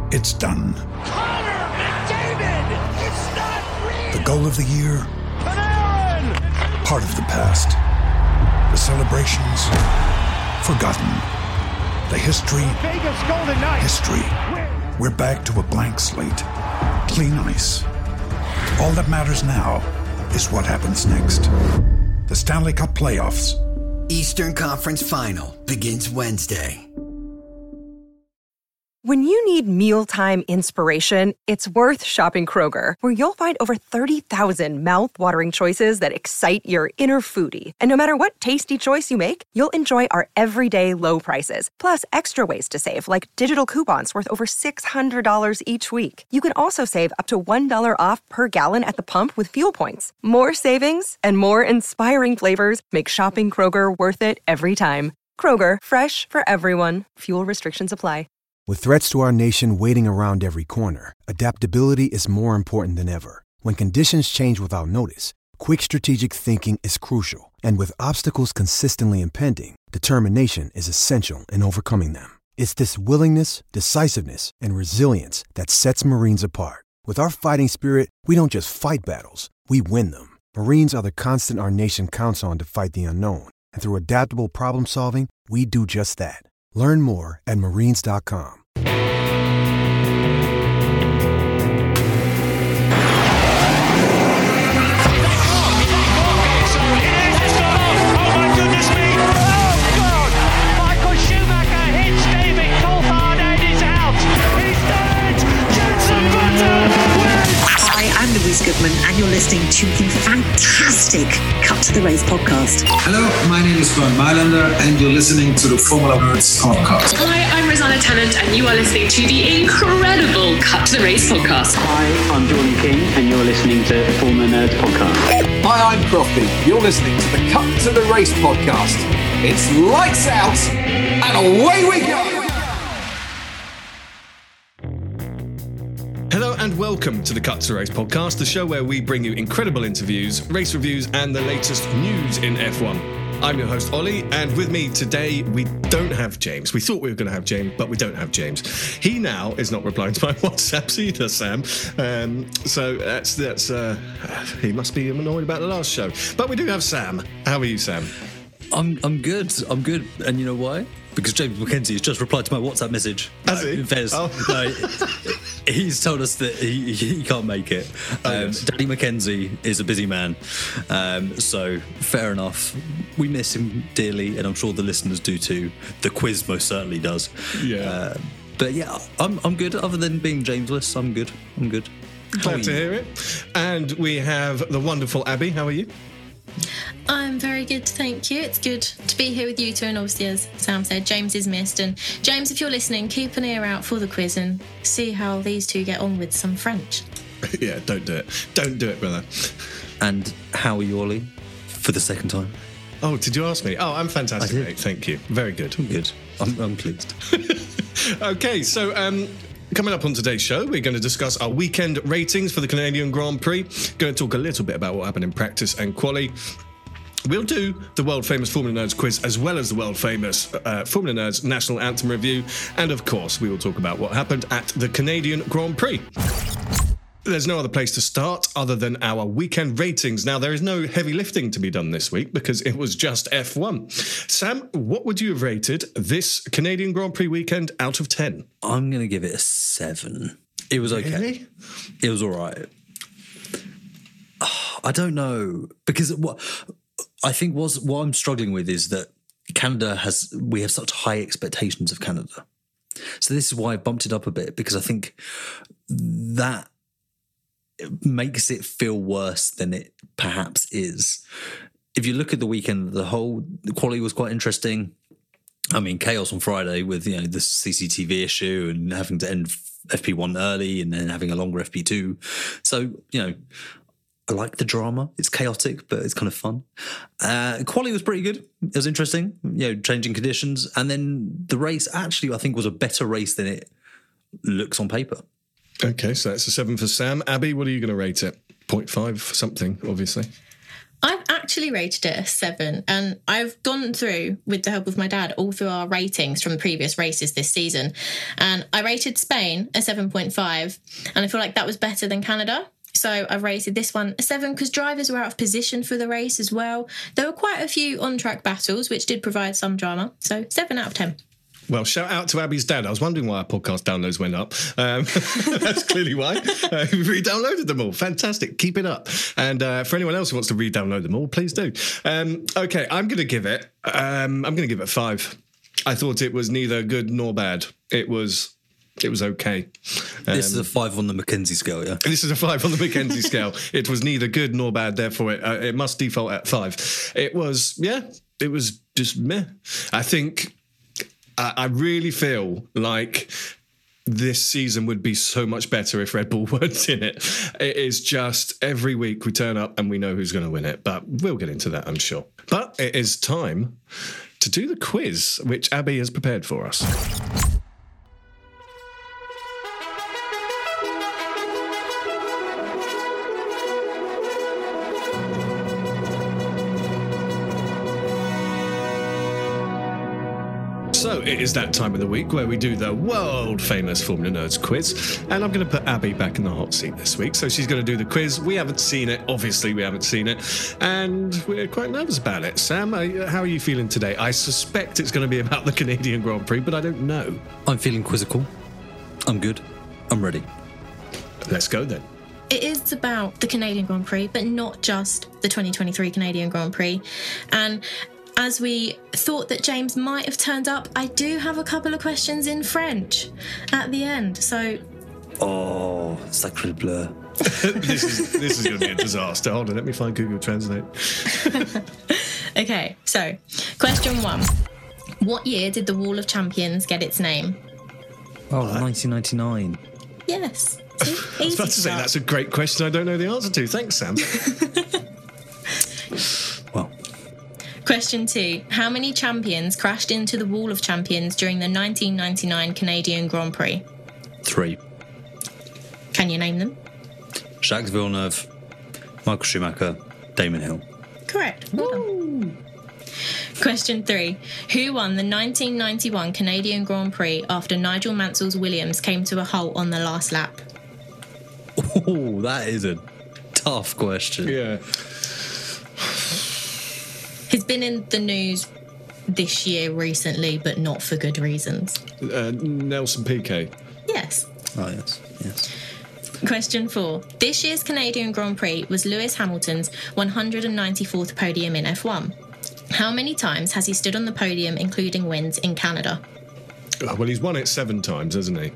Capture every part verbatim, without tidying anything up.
It's done. Connor McDavid! It's not real! The goal of the year? Panarin! Part of the past. The celebrations? Forgotten. The history? Vegas Golden Knights! History. We're back to a blank slate. Clean ice. All that matters now is what happens next. The Stanley Cup playoffs. Eastern Conference Final begins Wednesday. When you need mealtime inspiration, it's worth shopping Kroger, where you'll find over thirty thousand mouth-watering choices that excite your inner foodie. And no matter what tasty choice you make, you'll enjoy our everyday low prices, plus extra ways to save, like digital coupons worth over six hundred dollars each week. You can also save up to one dollar off per gallon at the pump with fuel points. More savings and more inspiring flavors make shopping Kroger worth it every time. Kroger, fresh for everyone. Fuel restrictions apply. With threats to our nation waiting around every corner, adaptability is more important than ever. When conditions change without notice, quick strategic thinking is crucial. And with obstacles consistently impending, determination is essential in overcoming them. It's this willingness, decisiveness, and resilience that sets Marines apart. With our fighting spirit, we don't just fight battles, we win them. Marines are the constant our nation counts on to fight the unknown. And through adaptable problem solving, we do just that. Learn more at marines dot com. I'm Louise Goodman, and you're listening to the fantastic Cut to the Race podcast. Hello, my name is Bernd Mailander, and you're listening to the Formula Nerds podcast. Hi, I'm Rosanna Tennant, and you are listening to the incredible Cut to the Race podcast. Hi, I'm Jordan King, and you're listening to the Formula Nerds podcast. Hi, I'm Crofty. You're listening to the Cut to the Race podcast. It's lights out, and away we go! Hello and welcome to the Cut to the Race podcast, the show where we bring you incredible interviews, race reviews, and the latest news in F one. I'm your host, Ollie, and with me today, we don't have James. We thought we were going to have James, but we don't have James. He now is not replying to my WhatsApps either, Sam. Um, so that's, that's uh, he must be annoyed about the last show. But we do have Sam. How are you, Sam? I'm I'm good. I'm good. And you know why? Because James McKenzie has just replied to my WhatsApp message. Has he? Fez. Oh. No, he's told us that he, he can't make it. Um, oh, yes. Danny McKenzie is a busy man. Um, so, fair enough. We miss him dearly, and I'm sure the listeners do too. The quiz most certainly does. Yeah. Uh, but yeah, I'm I'm good. Other than being Jamesless, I'm good. I'm good. Glad to hear it. And we have the wonderful Abby. How are you? I'm very good, thank you. It's good to be here with you two, and obviously, as Sam said, James is missed. And James, if you're listening, keep an ear out for the quiz and see how these two get on with some French. Yeah, don't do it. Don't do it, brother. And how are you, Ollie, for the second time? Oh, did you ask me? Oh, I'm fantastic, mate. Thank you. Very good. I'm good. I'm, I'm pleased. Okay, so... um coming up on today's show, we're going to discuss our weekend ratings for the Canadian Grand Prix. Going to talk a little bit about what happened in practice and quali. We'll do the world-famous Formula Nerds quiz, as well as the world-famous uh, Formula Nerds National Anthem review. And, of course, we will talk about what happened at the Canadian Grand Prix. There's no other place to start other than our weekend ratings. Now, there is no heavy lifting to be done this week because it was just F one. Sam, what would you have rated this Canadian Grand Prix weekend out of ten? I'm going to give it a seven. It was okay. Really? It was all right. Oh, I don't know. Because what I think was what I'm struggling with is that Canada has, we have such high expectations of Canada. So this is why I bumped it up a bit, because I think that makes it feel worse than it perhaps is. If you look at the weekend, the whole the quality was quite interesting. I mean, chaos on Friday with, you know, the C C T V issue and having to end F P one early and then having a longer F P two. So, you know, I like the drama. It's chaotic, but it's kind of fun. Uh, quality was pretty good. It was interesting, you know, changing conditions. And then the race actually, I think, was a better race than it looks on paper. Okay, so that's a seven for Sam. Abby, what are you going to rate it? zero point five something, obviously. I've actually rated it a seven, and I've gone through, with the help of my dad, all through our ratings from previous races this season. And I rated Spain a seven point five, and I feel like that was better than Canada. So I've rated this one a seven because drivers were out of position for the race as well. There were quite a few on-track battles, which did provide some drama. So seven out of ten. Well, shout out to Abby's dad. I was wondering why our podcast downloads went up. Um, that's clearly why. Uh, we re-downloaded them all. Fantastic. Keep it up. And uh, for anyone else who wants to re-download them all, please do. Um, okay, I'm going to give it. Um, I'm going to give it five. I thought it was neither good nor bad. It was. It was okay. Um, this is a five on the Mackenzie scale, yeah? This is a five on the Mackenzie scale. It was neither good nor bad, therefore it, uh, it must default at five. It was, yeah, it was just meh. I think, I, I really feel like this season would be so much better if Red Bull weren't in it. It is just every week we turn up and we know who's going to win it. But we'll get into that, I'm sure. But it is time to do the quiz, which Abby has prepared for us. So it is that time of the week where we do the world-famous Formula Nerds quiz, and I'm going to put Abby back in the hot seat this week. So she's going to do the quiz. We haven't seen it. Obviously, we haven't seen it, and we're quite nervous about it. Sam, how are you feeling today? I suspect it's going to be about the Canadian Grand Prix, but I don't know. I'm feeling quizzical. I'm good. I'm ready. Let's go then. It is about the Canadian Grand Prix, but not just the twenty twenty-three Canadian Grand Prix. And as we thought that James might have turned up, I do have a couple of questions in French at the end. So, oh, sacré bleu. this is this is going to be a disaster. Hold on, let me find Google Translate. Okay, so question one: what year did the Wall of Champions get its name? Oh, uh, nineteen ninety-nine. Yes. See, I was about to say that's a great question. I don't know the answer to. Thanks, Sam. Well. Question two. How many champions crashed into the Wall of Champions during the nineteen ninety-nine Canadian Grand Prix? Three. Can you name them? Jacques Villeneuve, Michael Schumacher, Damon Hill. Correct. Well done. Question three. Who won the nineteen ninety-one Canadian Grand Prix after Nigel Mansell's Williams came to a halt on the last lap? Oh, that is a tough question. Yeah. He's been in the news this year recently, but not for good reasons. Uh, Nelson Piquet. Yes. Oh, yes. Yes. Question four. This year's Canadian Grand Prix was Lewis Hamilton's one hundred ninety-fourth podium in F one. How many times has he stood on the podium, including wins in Canada? Oh, well, he's won it seven times, hasn't he?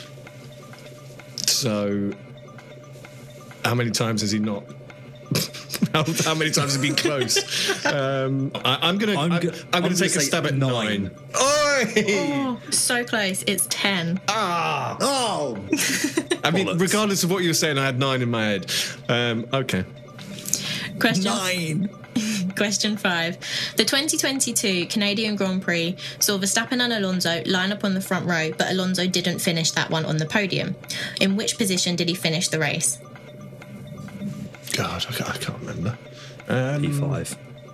So, how many times has he not? how, how many times has he been close? um, I, I'm gonna. I'm, go- I'm, I'm gonna take a stab at nine. nine. Oh, so close. It's ten. Ah. Oh. I mean, regardless of what you were saying, I had nine in my head. Um, okay. Question nine. Question five. The twenty twenty-two Canadian Grand Prix saw Verstappen and Alonso line up on the front row, but Alonso didn't finish that one on the podium. In which position did he finish the race? God, I can't, I can't remember. Um, P five.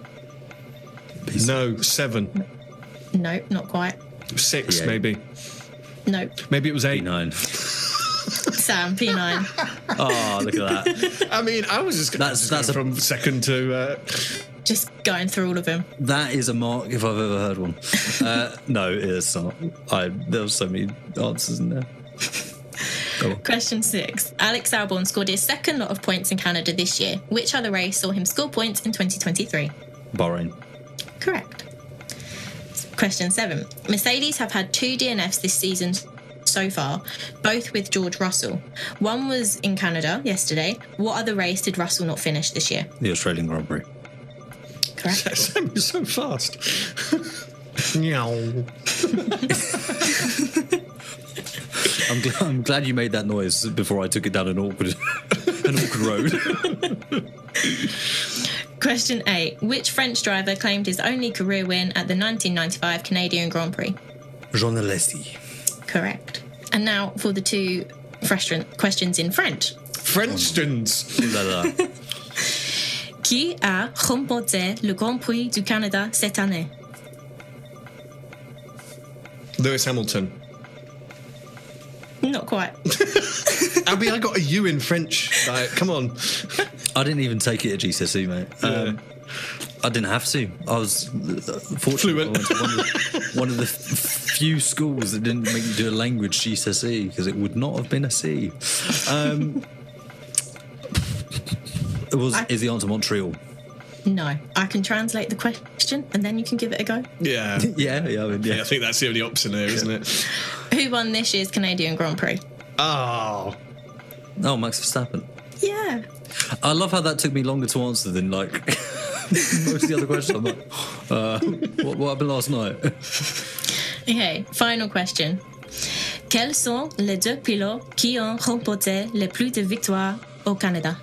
P no, seven. No, not quite. Six, P eight. maybe. No. Maybe it was eight. P nine. Sam, P nine. Oh, look at that. I mean, I was just going that's, that's from a... second to... Uh... Just going through all of them. That is a mark if I've ever heard one. uh, no, it is not. I, there were so many answers in there. Oh. Question six. Alex Albon scored his second lot of points in Canada this year. Which other race saw him score points in twenty twenty-three? Bahrain. Correct. Question seven. Mercedes have had two D N Fs this season so far, both with George Russell. One was in Canada yesterday. What other race did Russell not finish this year? The Australian Grand Prix. Correct. Sam, you're so fast. Meow. I'm, gl- I'm glad you made that noise before I took it down an awkward, an awkward road. Question eight. Which French driver claimed his only career win at the nineteen ninety-five Canadian Grand Prix? Jean Alesi. Correct. And now for the two questions in French. Frenchtions. Qui a remporté le Grand Prix du Canada cette année? Lewis Hamilton. Not quite. Abby, I got a U in French. Like, come on. I didn't even take it at G C S E, mate. Yeah. Um, I didn't have to. I was fortunate. I went to one, of, one of the f- few schools that didn't make me do a language G C S E because it would not have been a C. Um, it was. I, is the answer Montreal? No, I can translate the question and then you can give it a go. Yeah, yeah, yeah. I, mean, yeah. yeah, I think that's the only option there, isn't it? Who won this year's Canadian Grand Prix? Oh, oh, Max Verstappen. Yeah. I love how that took me longer to answer than like most of the other questions. I'm like, uh, what, what happened last night? Okay, final question. Quels sont les deux pilotes qui ont remporté le plus de victoires au Canada?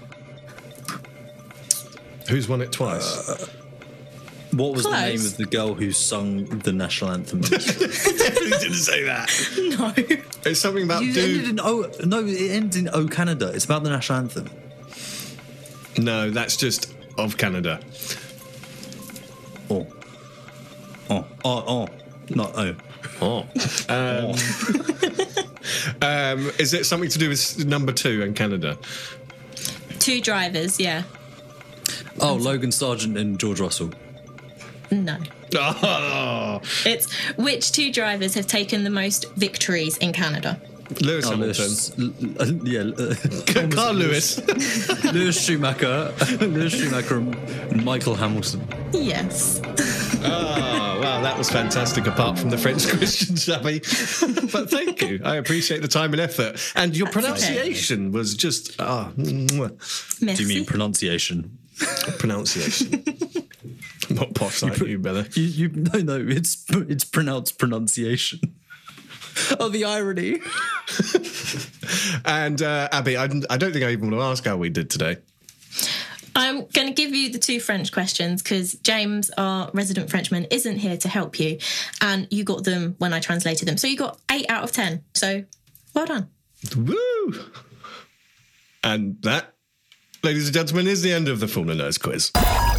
Who's won it twice? Uh, what was Close. the name of the girl who sung the national anthem? Definitely didn't say that. No. It's something about you dude. ended in O. No, it ends in O Canada. It's about the national anthem. No, that's just of Canada. Oh. Oh. Oh. Oh. Not O. Oh. Um, um, is it something to do with number two in Canada? Two drivers, yeah. Oh, Logan Sargent and George Russell. No. Oh. It's which two drivers have taken the most victories in Canada? Lewis oh, Hamilton. Lewis, uh, yeah. Uh, Carl Lewis. Lewis Schumacher. Lewis Schumacher and Michael Hamilton. Yes. Oh, wow, that was fantastic, apart from the French questions, Abby. But thank you. I appreciate the time and effort. And your That's pronunciation okay. was just... Oh, Merci. Do you mean pronunciation? Pronunciation. Not posh like you, you Bella. You, you, no, no, it's it's pronounced pronunciation. Oh, the irony. And uh, Abby, I, I don't think I even want to ask how we did today. I'm going to give you the two French questions because James, our resident Frenchman, isn't here to help you. And you got them when I translated them. So you got eight out of ten. So well done. Woo! And that, ladies and gentlemen, is the end of the Formula Nerds quiz.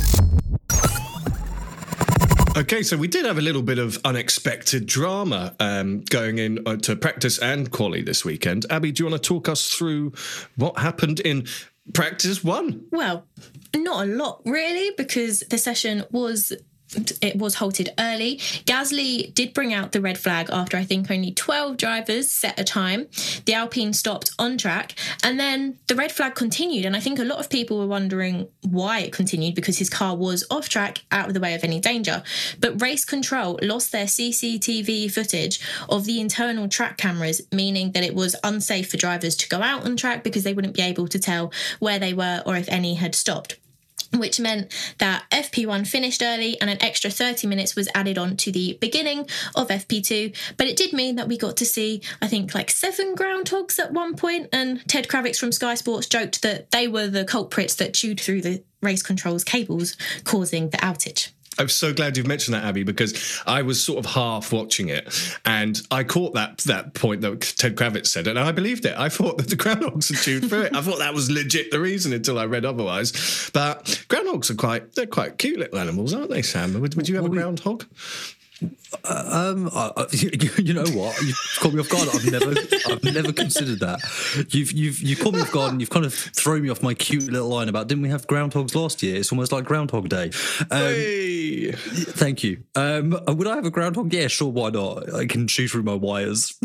Okay, so we did have a little bit of unexpected drama um, going in uh, to practice and quali this weekend. Abby, do you want to talk us through what happened in practice one? Well, not a lot really, because the session was it was halted early. Gasly did bring out the red flag after I think only twelve drivers set a time. The Alpine stopped on track and then the red flag continued, and I think a lot of people were wondering why it continued because his car was off track, out of the way of any danger. But Race Control lost their C C T V footage of the internal track cameras, meaning that it was unsafe for drivers to go out on track because they wouldn't be able to tell where they were or if any had stopped, which meant that F P one finished early and an extra thirty minutes was added on to the beginning of F P two. But it did mean that we got to see, I think, like seven groundhogs at one point, and Ted Kravitz from Sky Sports joked that they were the culprits that chewed through the Race Control's cables, causing the outage. I'm so glad you've mentioned that, Abby, because I was sort of half watching it and I caught that that point that Ted Kravitz said and I believed it. I thought that the groundhogs had chewed through it. I thought that was legit the reason until I read otherwise. But groundhogs are quite, they're quite cute little animals, aren't they, Sam? Would, would you have a groundhog? Uh, um, I, I, you, you know what? You caught me off guard. I've never, I've never considered that. You've, you've, you caught me off guard, and you've kind of thrown me off my cute little line about didn't we have groundhogs last year? It's almost like Groundhog Day. Um, hey. Thank you. Um, would I have a groundhog? Yeah, sure. Why not? I can shoot through my wires.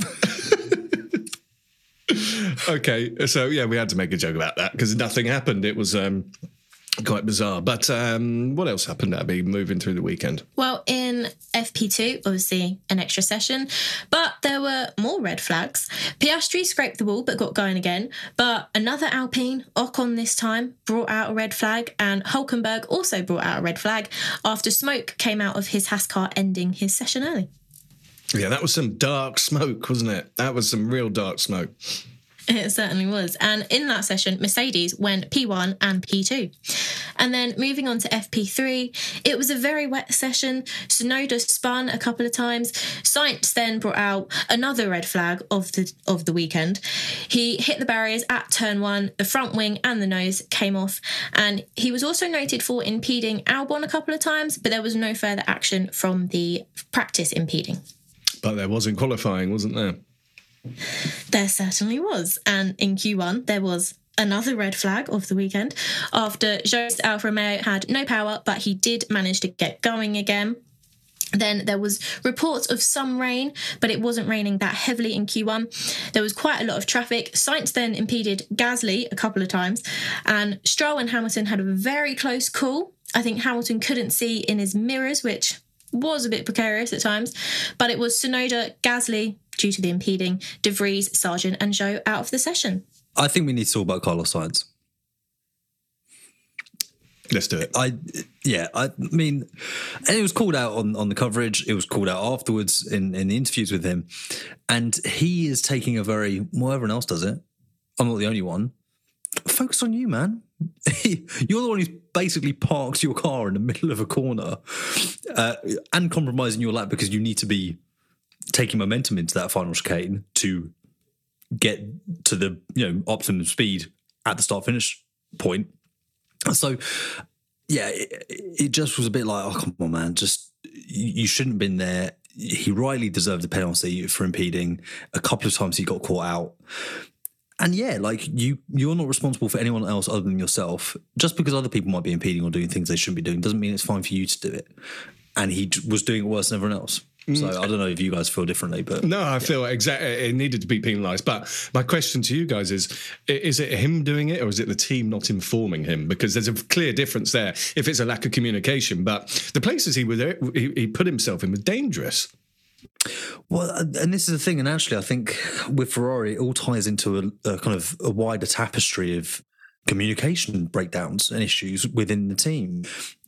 Okay, so yeah, we had to make a joke about that because nothing happened. It was um, quite bizarre. But um, what else happened, Abby, moving through the weekend? Well, in F P two, obviously an extra session, but there were more red flags. Piastri scraped the wall but got going again, but another Alpine, Ocon this time, brought out a red flag, and Hülkenberg also brought out a red flag after smoke came out of his Haas car, ending his session early. Yeah, that was some dark smoke, wasn't it? That was some real dark smoke. It certainly was. And in that session, Mercedes went P one and P two. And then moving on to F P three, it was a very wet session. Tsunoda spun a couple of times. Sainz then brought out another red flag of the of the weekend. He hit the barriers at turn one, the front wing and the nose came off. And he was also noted for impeding Albon a couple of times, but there was no further action from the practice impeding. But there was in qualifying, wasn't there? There certainly was. And in Q one, there was another red flag of the weekend after Jost Alfa Romeo had no power, but he did manage to get going again. Then there was reports of some rain, but it wasn't raining that heavily in Q one. There was quite a lot of traffic. Sainz then impeded Gasly a couple of times, and Stroll and Hamilton had a very close call. I think Hamilton couldn't see in his mirrors, which was a bit precarious at times, but it was Tsunoda, Gasly, due to the impeding, De Vries, Sargent and Zhou out of the session. I think we need to talk about Carlos Sainz. Let's do it. I yeah, I mean, and it was called out on, on the coverage. It was called out afterwards in, in the interviews with him. And he is taking a very, well, everyone else does it. I'm not the only one. Focus on you, man. You're the one who's basically parked your car in the middle of a corner uh, and compromising your lap because you need to be taking momentum into that final chicane to get to the, you know, optimum speed at the start finish point. So yeah, it, it just was a bit like, oh come on man, just you, you shouldn't have been there. He rightly deserved the penalty for impeding. A couple of times he got caught out. And yeah, like you, you're not responsible for anyone else other than yourself. Just because other people might be impeding or doing things they shouldn't be doing doesn't mean it's fine for you to do it. And he was doing it worse than everyone else. So I don't know if you guys feel differently, but no, I feel yeah. exactly it needed to be penalised. But my question to you guys is: is it him doing it, or is it the team not informing him? Because there's a clear difference there. If it's a lack of communication, but the places he was, he, he put himself in were dangerous. Well, and this is the thing, and actually, I think with Ferrari, it all ties into a, a kind of a wider tapestry of communication breakdowns and issues within the team.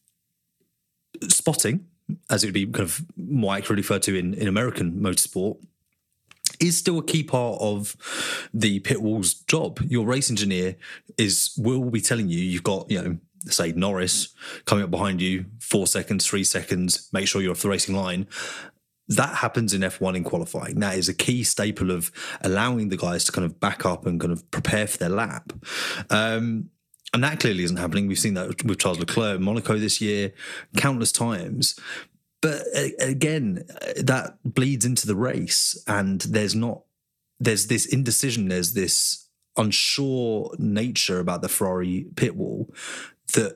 Spotting, as it would be kind of more accurately referred to in, in American motorsport, is still a key part of the pit wall's job. Your race engineer is will be telling you you've got, you know, say Norris coming up behind you, four seconds, three seconds, make sure you're off the racing line. That happens in F one in qualifying. That is a key staple of allowing the guys to kind of back up and kind of prepare for their lap. Um, And that clearly isn't happening. We've seen that with Charles Leclerc in Monaco this year, countless times. But again, that bleeds into the race, and there's not, there's this indecision, there's this unsure nature about the Ferrari pit wall that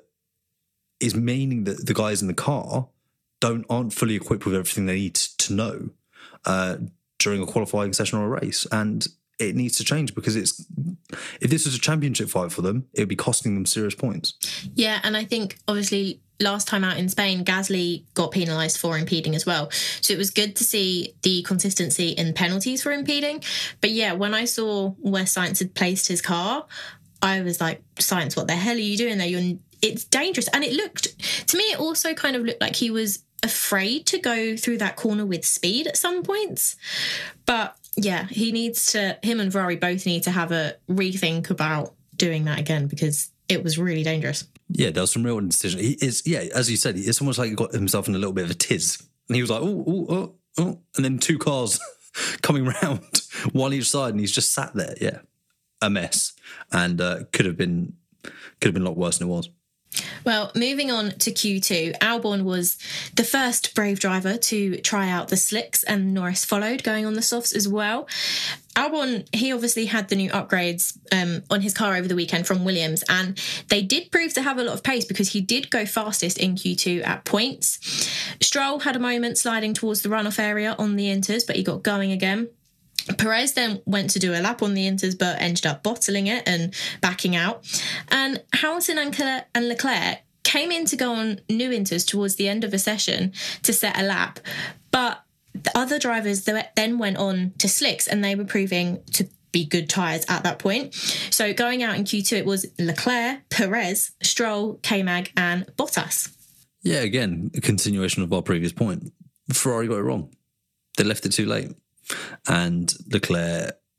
is meaning that the guys in the car don't aren't fully equipped with everything they need to know uh, during a qualifying session or a race. And it needs to change, because it's if this was a championship fight for them, it would be costing them serious points. Yeah, and I think obviously last time out in Spain, Gasly got penalised for impeding as well. So it was good to see the consistency in penalties for impeding. But yeah, when I saw where Sainz had placed his car, I was like, Sainz, what the hell are you doing there? You're, it's dangerous. And it looked, to me, it also kind of looked like he was afraid to go through that corner with speed at some points. But yeah, he needs to, him and Ferrari both need to have a rethink about doing that again, because it was really dangerous. Yeah, there was some real indecision. He is, yeah, as you said, it's almost like he got himself in a little bit of a tiz. And he was like, oh, oh, oh, oh. And then two cars coming round, one each side, and he's just sat there. Yeah, a mess. And uh, could have been could have been a lot worse than it was. Well, moving on to Q two, Albon was the first brave driver to try out the slicks, and Norris followed, going on the softs as well. Albon, he obviously had the new upgrades um, on his car over the weekend from Williams, and they did prove to have a lot of pace, because he did go fastest in Q two at points. Stroll had a moment sliding towards the runoff area on the inters, but he got going again. Perez then went to do a lap on the inters, but ended up bottling it and backing out. And Hamilton and Leclerc came in to go on new inters towards the end of a session to set a lap. But the other drivers then went on to slicks, and they were proving to be good tyres at that point. So going out in Q two, it was Leclerc, Perez, Stroll, K-Mag and Bottas. Yeah, again, a continuation of our previous point. Ferrari got it wrong. They left it too late. And Leclerc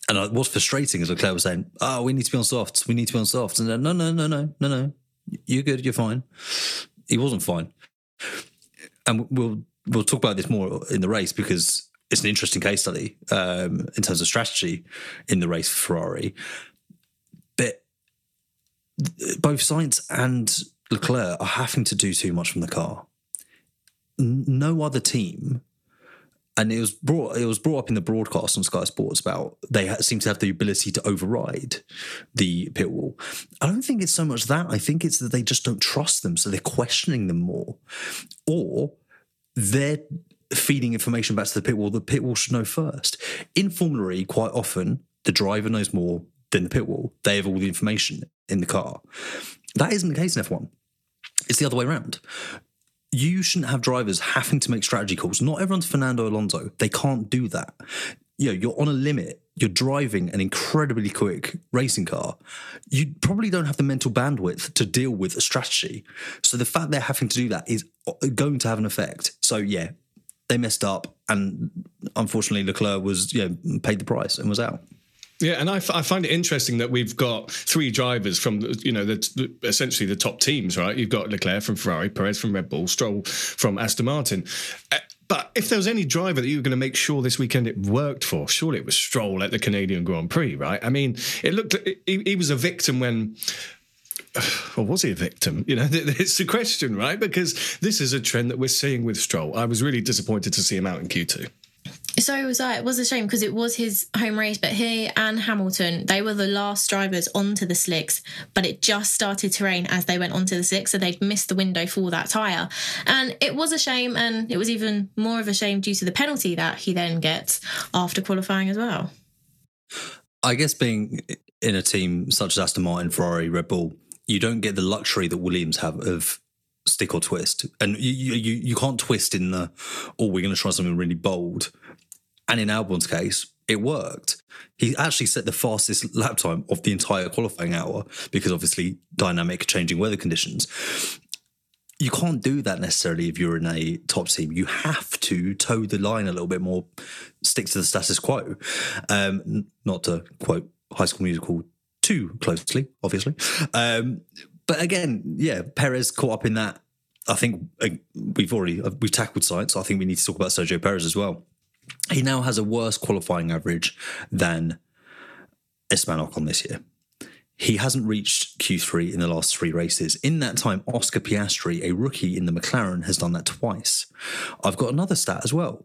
And what's frustrating is Leclerc was saying, oh, we need to be on softs, we need to be on softs. And then, no, no, no, no, no, no, you're good, you're fine. He wasn't fine. And we'll we'll talk about this more in the race because it's an interesting case study um, in terms of strategy in the race for Ferrari. But both Sainz and Leclerc are having to do too much from the car. No other team, and it was brought it was brought up in the broadcast on Sky Sports about they seem to have the ability to override the pit wall. I don't think it's so much that. I think it's that they just don't trust them, so they're questioning them more, or they're feeding information back to the pit wall. The pit wall should know first. In Formula E, quite often the driver knows more than the pit wall. They have all the information in the car. That isn't the case in F one. It's the other way around. You shouldn't have drivers having to make strategy calls. Not everyone's Fernando Alonso. They can't do that. You know, you're on a limit. You're driving an incredibly quick racing car. You probably don't have the mental bandwidth to deal with a strategy. So the fact they're having to do that is going to have an effect. So yeah, they messed up, and unfortunately Leclerc was, you know, paid the price and was out. Yeah, and I, f- I find it interesting that we've got three drivers from, you know, the, the, essentially the top teams, right? You've got Leclerc from Ferrari, Perez from Red Bull, Stroll from Aston Martin. Uh, but if there was any driver that you were going to make sure this weekend it worked for, surely it was Stroll at the Canadian Grand Prix, right? I mean, it looked, he, he was a victim when... Or was he a victim? You know, it's the question, right? Because this is a trend that we're seeing with Stroll. I was really disappointed to see him out in Q two. So was I. It was a shame because it was his home race, but he and Hamilton, they were the last drivers onto the slicks, but it just started to rain as they went onto the slicks, so they'd missed the window for that tyre. And it was a shame, and it was even more of a shame due to the penalty that he then gets after qualifying as well. I guess being in a team such as Aston Martin, Ferrari, Red Bull, you don't get the luxury that Williams have of stick or twist. And you you, you can't twist in the, oh, we're going to try something really bold. And in Albon's case, it worked. He actually set the fastest lap time of the entire qualifying hour because obviously dynamic changing weather conditions. You can't do that necessarily if you're in a top team. You have to toe the line a little bit more, stick to the status quo. Um, not to quote High School Musical too closely, obviously. Um, but again, yeah, Perez caught up in that. I think uh, we've already, uh, we've tackled Sainz. So I think we need to talk about Sergio Perez as well. He now has a worse qualifying average than Esteban Ocon this year. He hasn't reached Q three in the last three races. In that time, Oscar Piastri, a rookie in the McLaren, has done that twice. I've got another stat as well.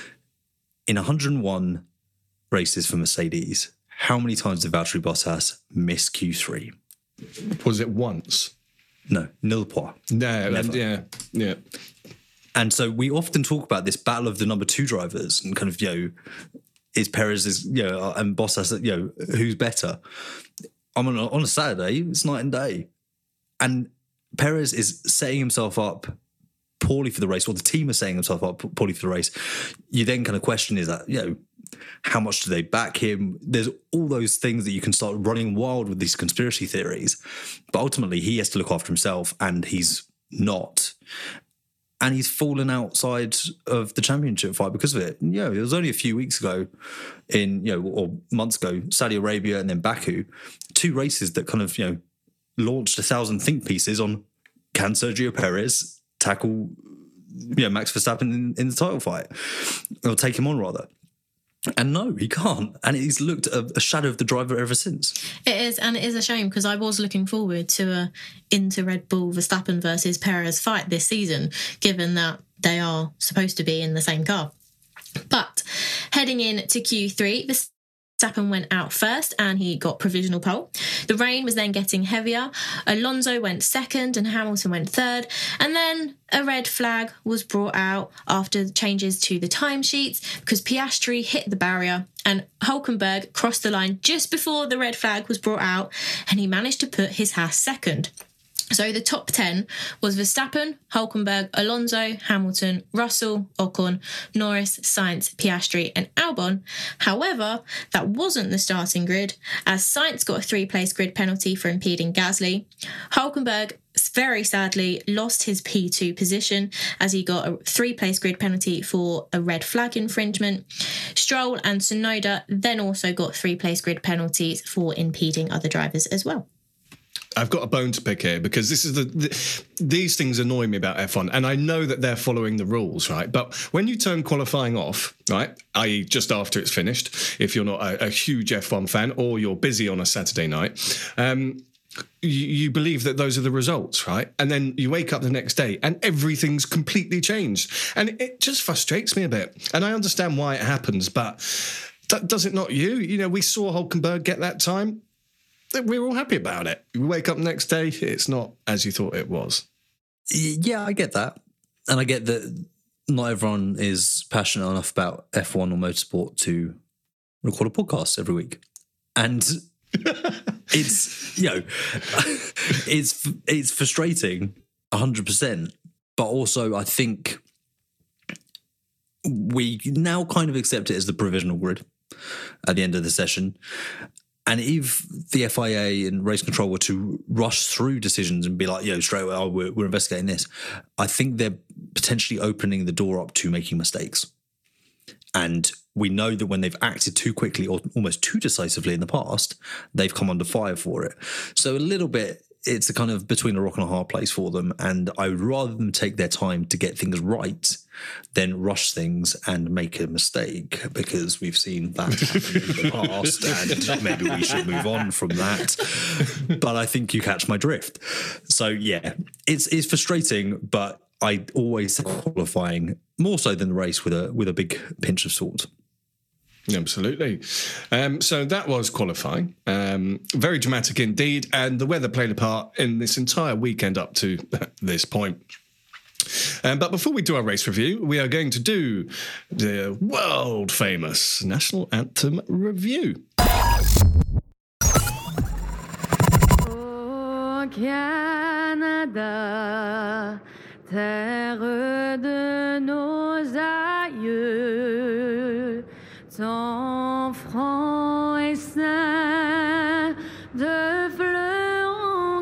In one hundred one races for Mercedes, how many times did Valtteri Bottas miss Q three? Was it once? No, nil point. No, Never. yeah, yeah. And so we often talk about this battle of the number two drivers and kind of, you know, is Perez, is, you know, and Bottas, you know, who's better? I'm on a, on a Saturday, it's night and day. And Perez is setting himself up poorly for the race, or the team is setting himself up poorly for the race. You then kind of question, is that, you know, how much do they back him? There's all those things that you can start running wild with these conspiracy theories. But ultimately, he has to look after himself, and he's not. And he's fallen outside of the championship fight because of it. And, you know, it was only a few weeks ago, in, you know, or months ago, Saudi Arabia and then Baku, two races that kind of, you know, launched a thousand think pieces on, can Sergio Perez tackle, you know, Max Verstappen in, in the title fight, or take him on rather. And no, he can't. And he's looked a, a shadow of the driver ever since. It is, and it is a shame because I was looking forward to a into Red Bull Verstappen versus Perez fight this season, given that they are supposed to be in the same car. But heading in to Q three, Verstappen went out first and he got provisional pole. The rain was then getting heavier. Alonso went second and Hamilton went third. And then a red flag was brought out after changes to the timesheets because Piastri hit the barrier and Hülkenberg crossed the line just before the red flag was brought out, and he managed to put his Haas second. So the top ten was Verstappen, Hülkenberg, Alonso, Hamilton, Russell, Ocon, Norris, Sainz, Piastri and Albon. However, that wasn't the starting grid, as Sainz got a three-place grid penalty for impeding Gasly. Hülkenberg very sadly lost his P two position as he got a three-place grid penalty for a red flag infringement. Stroll and Tsunoda then also got three-place grid penalties for impeding other drivers as well. I've got a bone to pick here because this is the, the these things annoy me about F one, and I know that they're following the rules, right? But when you turn qualifying off, right, that is just after it's finished, if you're not a, a huge F one fan or you're busy on a Saturday night, um, you, you believe that those are the results, right? And then you wake up the next day and everything's completely changed, and it just frustrates me a bit. And I understand why it happens, but that, does it not you? You know, we saw Hulkenberg get that time. We're all happy about it. You wake up the next day, it's not as you thought it was. Yeah, I get that. And I get that not everyone is passionate enough about F one or motorsport to record a podcast every week. And it's, you know, it's it's frustrating, one hundred percent. But also, I think we now kind of accept it as the provisional grid at the end of the session. And if the F I A and race control were to rush through decisions and be like, you know, straight away, oh, we're, we're investigating this, I think they're potentially opening the door up to making mistakes. And we know that when they've acted too quickly or almost too decisively in the past, they've come under fire for it. So a little bit, it's a kind of between a rock and a hard place for them. And I would rather them take their time to get things right than rush things and make a mistake, because we've seen that happen in the past and maybe we should move on from that. But I think you catch my drift. So yeah, it's it's frustrating, but I always say qualifying more so than the race with a with a big pinch of salt. Absolutely. Um, so that was qualifying. Um, very dramatic indeed. And the weather played a part in this entire weekend up to this point. Um, but before we do our race review, we are going to do the world famous National Anthem review. Oh, Canada, terre de nos aïeux, ton front est saint de fleurons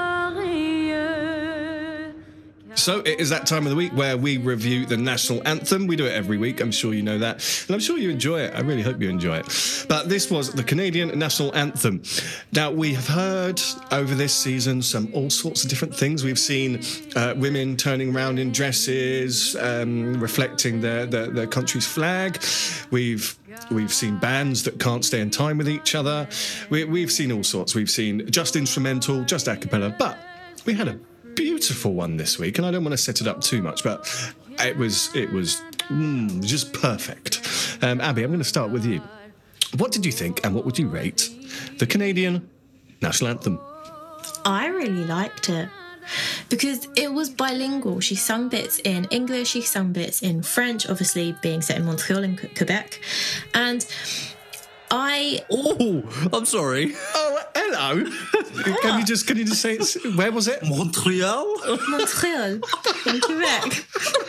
glorieux. So it is that time of the week where we review the national anthem. We do it every week. I'm sure you know that. And I'm sure you enjoy it. I really hope you enjoy it. But this was the Canadian national anthem. Now, we have heard over this season some all sorts of different things. We've seen uh, women turning around in dresses, um, reflecting their, their, their country's flag. We've We've seen bands that can't stay in time with each other. We, we've seen all sorts. We've seen just instrumental, just a cappella. But we had a beautiful one this week, and I don't want to set it up too much, but it was it was mm, just perfect. Um, Abby, I'm going to start with you. What did you think, and what would you rate the Canadian national anthem? I really liked it because it was bilingual. She sung bits in English, she sung bits in French, obviously being set in Montreal in Quebec, and I oh I'm sorry oh hello can you just can you just say it's, where was it? Montreal Montreal in Quebec.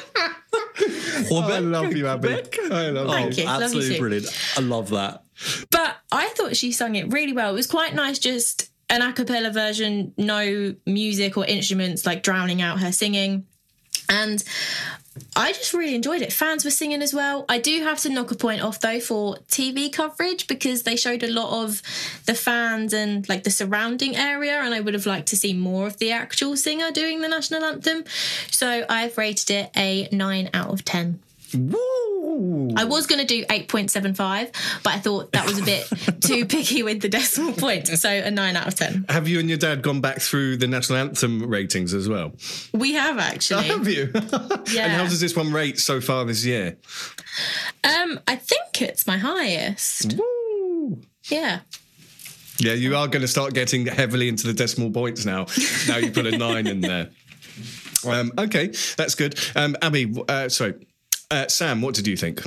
Oh, I love you, Abby. I love Thank you. you. Absolutely love you brilliant. I love that. But I thought she sung it really well. It was quite nice, just an a cappella version, no music or instruments like drowning out her singing. And I just really enjoyed it. Fans were singing as well. I do have to knock a point off though for T V coverage, because they showed a lot of the fans and like the surrounding area, and I would have liked to see more of the actual singer doing the national anthem. So I've rated it a nine out of ten. Woo! I was going to do eight point seven five, but I thought that was a bit too picky with the decimal point. So a nine out of ten. Have you and your dad gone back through the national anthem ratings as well? We have, actually. Oh, have you? Yeah. And how does this one rate so far this year? Um, I think it's my highest. Woo! Yeah. Yeah, you are going to start getting heavily into the decimal points now. Now you put a nine in there. Um, okay, that's good. Um, Abby, uh, sorry. Uh, Sam, what did you think?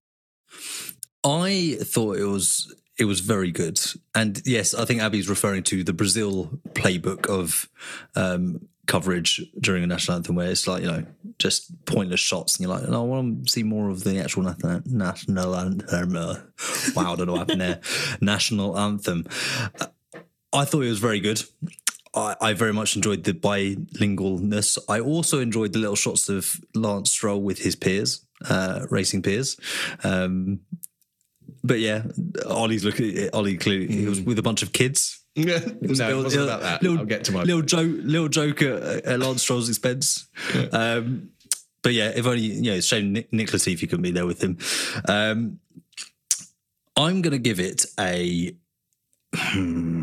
I thought it was it was very good. And yes, I think Abby's referring to the Brazil playbook of um, coverage during a national anthem, where it's like, you know, just pointless shots. And you're like, no, I want to see more of the actual national, national anthem. Uh, wow, I don't know what happened there. National anthem. Uh, I thought it was very good. I, I very much enjoyed the bilingualness. I also enjoyed the little shots of Lance Stroll with his peers, uh, racing peers. Um, but yeah, Ollie's looking at Ollie clearly mm. he was with a bunch of kids. Yeah, it was, no, little, it wasn't little, about that. Little, I'll get to my little joke, little joke at, at Lance Stroll's expense. Yeah. Um, but yeah, if only you know, it's shame Nick, Nick Latifi couldn't be there with him. Um, I'm going to give it a. Hmm,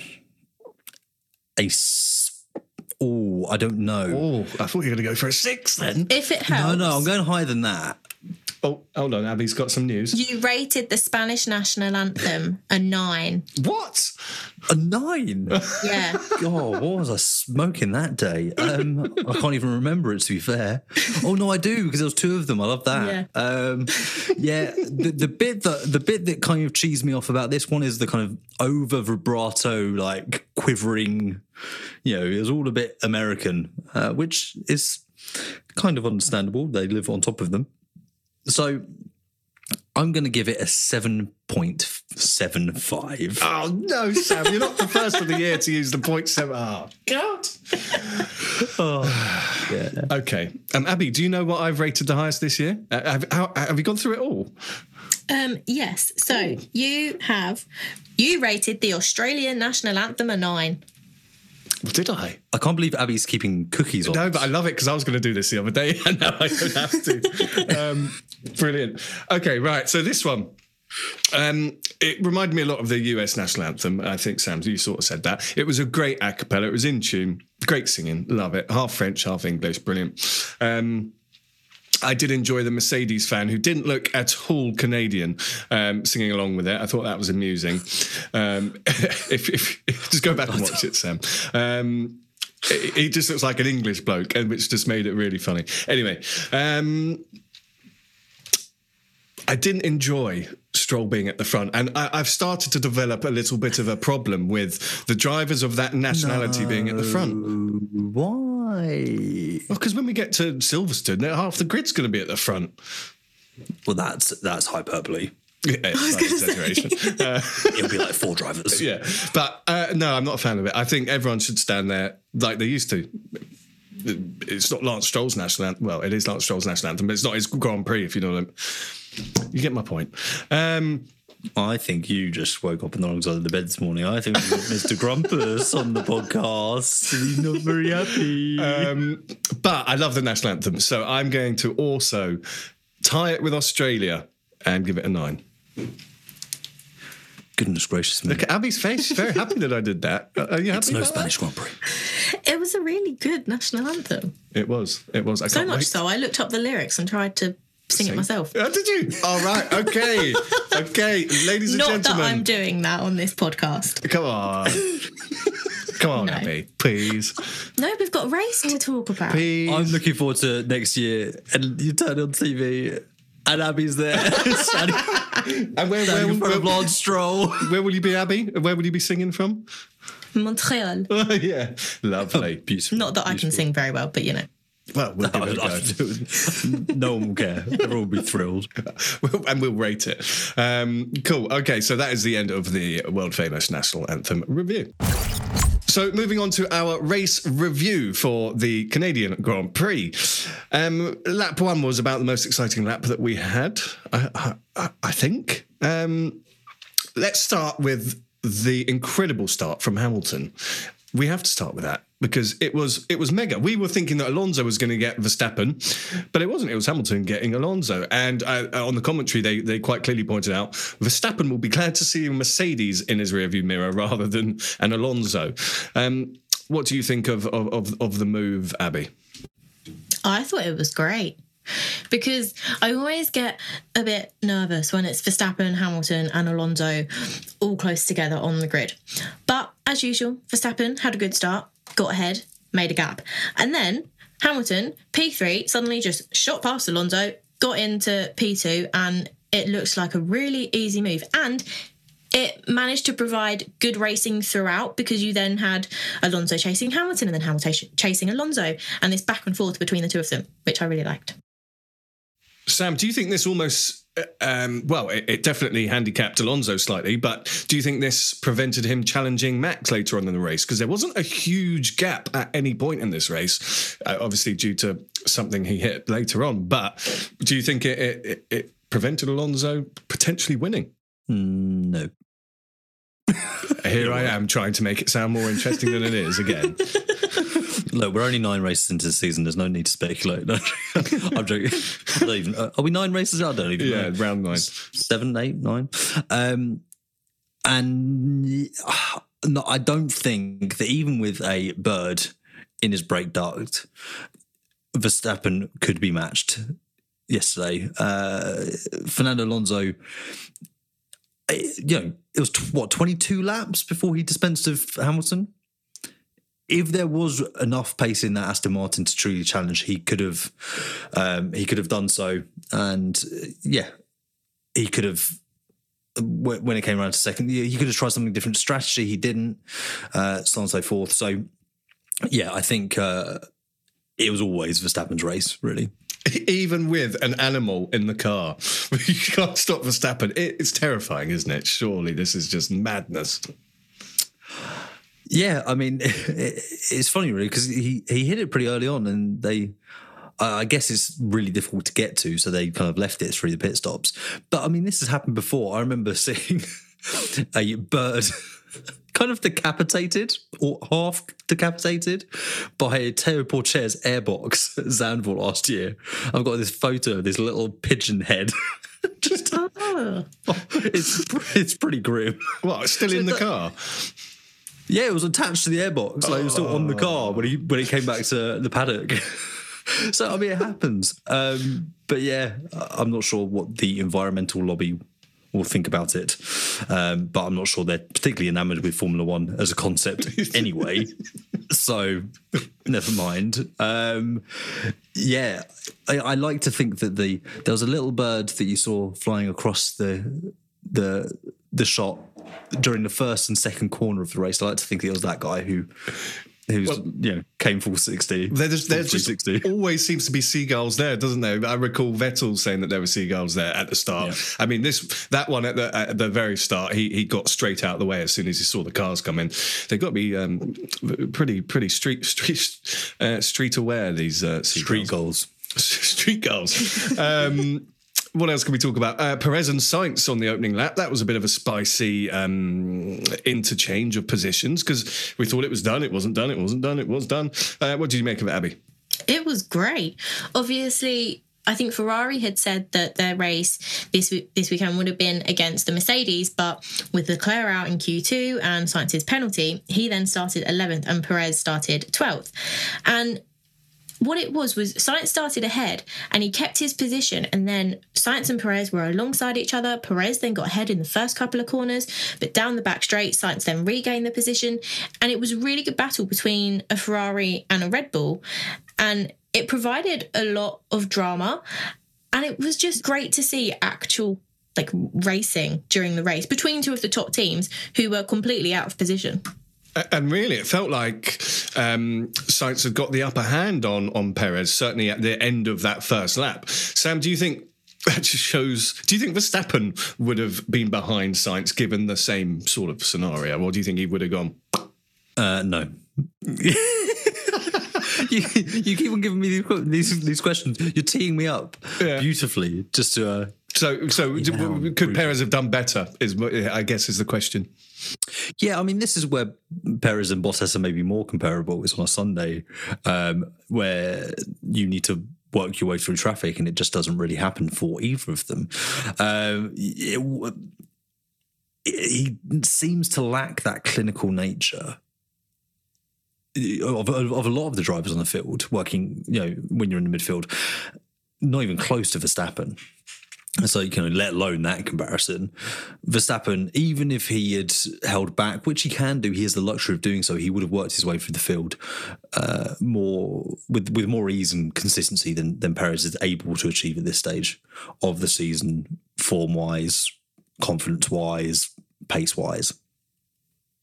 a. Oh, I don't know. Oh, I thought you were going to go for a six then. If it helps. No, no, I'm going higher than that. Oh, hold on. Abby's got some news. You rated the Spanish national anthem a nine. What? A nine? Yeah. God, what was I smoking that day? Um, I can't even remember it, to be fair. Oh, no, I do, because there was two of them. I love that. Yeah, um, yeah the, the, bit that, the bit that kind of cheesed me off about this one is the kind of over vibrato, like quivering, you know, it was all a bit American, uh, which is kind of understandable. They live on top of them. So I'm going to give it a seven point seven five. Oh, no, Sam, you're not the first of the year to use the point seven. Oh, God. oh, yeah. Okay. Um, Abby, do you know what I've rated the highest this year? Uh, have, how, have you gone through it all? Um, yes. So Ooh. you have, you rated the Australian national anthem a nine. Did I? I can't believe Abby's keeping cookies on. No, but I love it because I was going to do this the other day and now I don't have to. um, brilliant. Okay, right. So this one, um, it reminded me a lot of the U S national anthem. I think, Sam, you sort of said that. It was a great a cappella. It was in tune. Great singing. Love it. Half French, half English. Brilliant. Um, I did enjoy the Mercedes fan who didn't look at all Canadian um, singing along with it. I thought that was amusing. Um, if, if, if just go back and watch it, Sam. Um, he just looks like an English bloke, and which just made it really funny. Anyway, um, I didn't enjoy Stroll being at the front, and I, I've started to develop a little bit of a problem with the drivers of that nationality no. being at the front. Why? Well, because when we get to Silverstone, half the grid's going to be at the front. Well, that's that's hyperbole. Yeah, it's like exaggeration. Uh, It'll be like four drivers. Yeah, but uh, no, I'm not a fan of it. I think everyone should stand there like they used to. It's not Lance Stroll's national anthem. Well, it is Lance Stroll's national anthem, but it's not his Grand Prix, if you know what I mean. You get my point. Um, I think you just woke up on the wrong side of the bed this morning. I think we got Mister Grumpus on the podcast. He's not very happy. Um, but I love the national anthem, so I'm going to also tie it with Australia and give it a nine. Goodness gracious me. Look at Abby's face. She's very happy that I did that. Are you happy? It's no about Spanish that? Grand Prix. It was a really good national anthem. It was. It was. I so can't much wait. so, I looked up the lyrics and tried to sing, sing? it myself. Oh, did you? All right. Okay. Okay. Ladies and Not gentlemen. Not that I'm doing that on this podcast. Come on. Come on, no. Abby. Please. No, we've got a race to talk about. Please. I'm looking forward to next year. And you turn on T V and Abby's there. standing, and where, where, in front where, of Lance Stroll. Where will you be, Abby? Where will you be singing from? Montreal. Yeah. Lovely. Beautiful. Not that beautiful. I can sing very well, but you know. Well, we'll give it a go. No one will care. Everyone will be thrilled. And we'll rate it. Um, cool. Okay, so that is the end of the world-famous national anthem review. So moving on to our race review for the Canadian Grand Prix. Um, lap one was about the most exciting lap that we had, I, I, I think. Um, let's start with the incredible start from Hamilton. We have to start with that because it was it was mega. We were thinking that Alonso was going to get Verstappen, but it wasn't. It was Hamilton getting Alonso. And uh, on the commentary, they they quite clearly pointed out Verstappen will be glad to see a Mercedes in his rearview mirror rather than an Alonso. Um, what do you think of, of, of, of the move, Abby? I thought it was great. Because I always get a bit nervous when it's Verstappen, Hamilton and Alonso all close together on the grid. But as usual, Verstappen had a good start, got ahead, made a gap. And then Hamilton, P three, suddenly just shot past Alonso, got into P two, and it looks like a really easy move. And it managed to provide good racing throughout because you then had Alonso chasing Hamilton and then Hamilton chasing Alonso and this back and forth between the two of them, which I really liked. Sam, do you think this almost, um, well, it, it definitely handicapped Alonso slightly, but do you think this prevented him challenging Max later on in the race? Because there wasn't a huge gap at any point in this race, uh, obviously due to something he hit later on. But do you think it, it, it prevented Alonso potentially winning? No. Here I am trying to make it sound more interesting than it is again. Look, we're only nine races into the season. There's no need to speculate. No, I'm joking. I don't even, are we nine races? I don't even yeah, know. Yeah, round nine. Seven, eight, nine. Um, and uh, no, I don't think that even with a bird in his brake duct, Verstappen could be matched yesterday. Uh, Fernando Alonso, you know, it was, what, twenty-two laps before he dispensed of Hamilton? If there was enough pace in that Aston Martin to truly challenge, he could have, um, he could have done so. And uh, yeah, he could have. When it came around to second, he could have tried something different strategy. He didn't, uh, so on and so forth. So yeah, I think uh, it was always Verstappen's race, really. Even with an animal in the car, you can't stop Verstappen. It, it's terrifying, isn't it? Surely this is just madness. Yeah, I mean, it, it's funny, really, because he, he hit it pretty early on, and they, I guess it's really difficult to get to, so they kind of left it through the pit stops. But I mean, this has happened before. I remember seeing a bird kind of decapitated or half decapitated by Teo Porcher's airbox at Zandvoort last year. I've got this photo of this little pigeon head. Just, oh, it's it's pretty grim. What? It's still in the car? Yeah, it was attached to the airbox. Like, it was still on the car when he when he came back to the paddock. So, I mean, it happens. Um, but yeah, I'm not sure what the environmental lobby will think about it. Um, but I'm not sure they're particularly enamoured with Formula One as a concept anyway. So, never mind. Um, yeah, I, I like to think that the there was a little bird that you saw flying across the the the shot during the first and second corner of the race. I like to think it was that guy who who's well, you know came full sixty. There's, there's just always seems to be seagulls there, doesn't there? I recall Vettel saying that there were seagulls there at the start. Yeah. I mean, this that one at the at the very start, he he got straight out of the way as soon as he saw the cars come in. They've got to be um, pretty pretty street street uh, street aware, these uh, street gulls. Street gulls. Um, What else can we talk about? Uh, Perez and Sainz on the opening lap. That was a bit of a spicy um, interchange of positions because we thought it was done. It wasn't done. It wasn't done. It was done. Uh, what did you make of it, Abby? It was great. Obviously, I think Ferrari had said that their race this this weekend would have been against the Mercedes, but with Leclerc out in Q two and Sainz's penalty, he then started eleventh and Perez started twelfth. And what it was was Sainz started ahead and he kept his position, and then Sainz and Perez were alongside each other. Perez then got ahead in the first couple of corners, but down the back straight, Sainz then regained the position, and it was a really good battle between a Ferrari and a Red Bull, and it provided a lot of drama, and it was just great to see actual like racing during the race between two of the top teams who were completely out of position. And really, it felt like um, Sainz had got the upper hand on, on Perez, certainly at the end of that first lap. Sam, do you think that just shows... Do you think Verstappen would have been behind Sainz given the same sort of scenario? Or do you think he would have gone... Uh, no. you, you keep on giving me these, these questions. You're teeing me up yeah. beautifully just to... Uh, so so you know, could Perez have done better, is I guess is the question. Yeah, I mean, this is where Perez and Bottas are maybe more comparable. It's on a Sunday um, where you need to work your way through traffic, and it just doesn't really happen for either of them. Um, it, he seems to lack that clinical nature of, of, of a lot of the drivers on the field, working, you know, when you're in the midfield, not even close to Verstappen. So you can, let alone that comparison. Verstappen, even if he had held back, which he can do, he has the luxury of doing so, he would have worked his way through the field uh, more with with more ease and consistency than than Perez is able to achieve at this stage of the season, form wise, confidence wise, pace wise.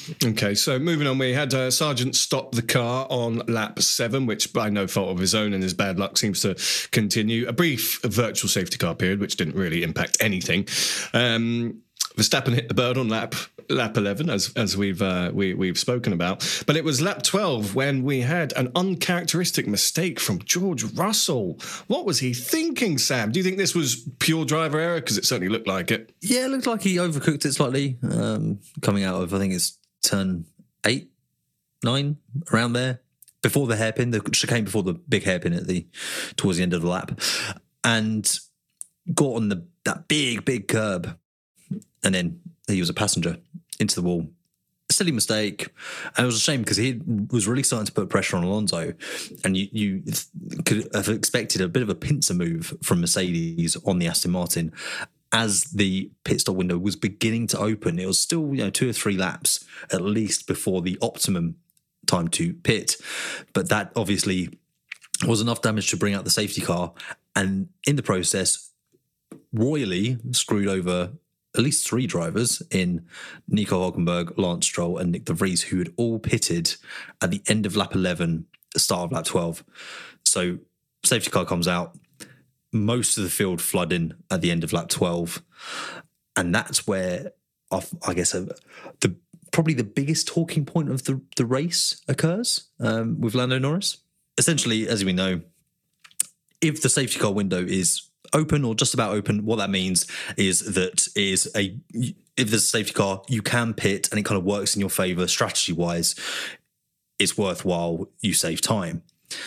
Okay, so moving on, we had uh, Sargent stop the car on lap seven, which by no fault of his own and his bad luck seems to continue. A brief virtual safety car period, which didn't really impact anything. Um, Verstappen hit the bird on lap lap eleven, as as we've uh, we we've spoken about. But it was lap twelve when we had an uncharacteristic mistake from George Russell. What was he thinking, Sam? Do you think this was pure driver error? Because it certainly looked like it. Yeah, it looked like he overcooked it slightly. Um, coming out of, I think it's turn eight, nine, around there, before the hairpin, the chicane before the big hairpin at the towards the end of the lap, and got on the that big big curb. And then he was a passenger into the wall. A silly mistake. And it was a shame because he was really starting to put pressure on Alonso. And you, you could have expected a bit of a pincer move from Mercedes on the Aston Martin as the pit stop window was beginning to open. It was still, you know, two or three laps at least before the optimum time to pit. But that obviously was enough damage to bring out the safety car. And in the process, royally screwed over at least three drivers in Nico Hülkenberg, Lance Stroll and Nick de Vries, who had all pitted at the end of lap eleven, the start of lap twelve. So safety car comes out, most of the field flood in at the end of lap twelve. And that's where, I guess, uh, the probably the biggest talking point of the, the race occurs um, with Lando Norris. Essentially, as we know, if the safety car window is open or just about open, what that means is that is a if there's a safety car, you can pit and it kind of works in your favour strategy wise. It's worthwhile, you save time.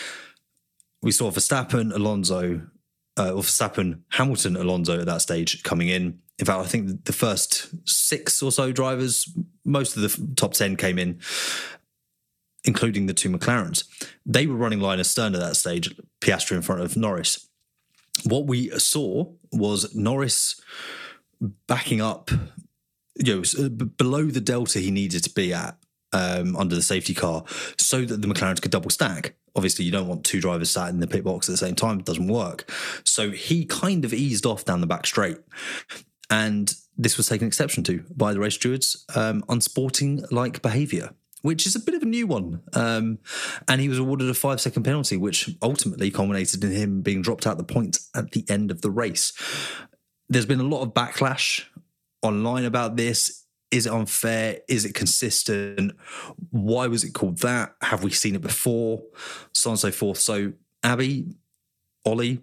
We saw Verstappen, Alonso, uh, or Verstappen, Hamilton, Alonso at that stage coming in. In fact, I think the first six or so drivers, most of the top ten came in, including the two McLarens. They were running line astern at that stage, Piastri in front of Norris. What we saw was Norris backing up, you know, below the delta he needed to be at um, under the safety car so that the McLarens could double stack. Obviously, you don't want two drivers sat in the pit box at the same time. It doesn't work. So he kind of eased off down the back straight. And this was taken exception to by the race stewards, um, unsporting-like behaviour, which is a bit of a new one. Um, and he was awarded a five-second penalty, which ultimately culminated in him being dropped out the points at the end of the race. There's been a lot of backlash online about this. Is it unfair? Is it consistent? Why was it called that? Have we seen it before? So on and so forth. So, Abby, Ollie,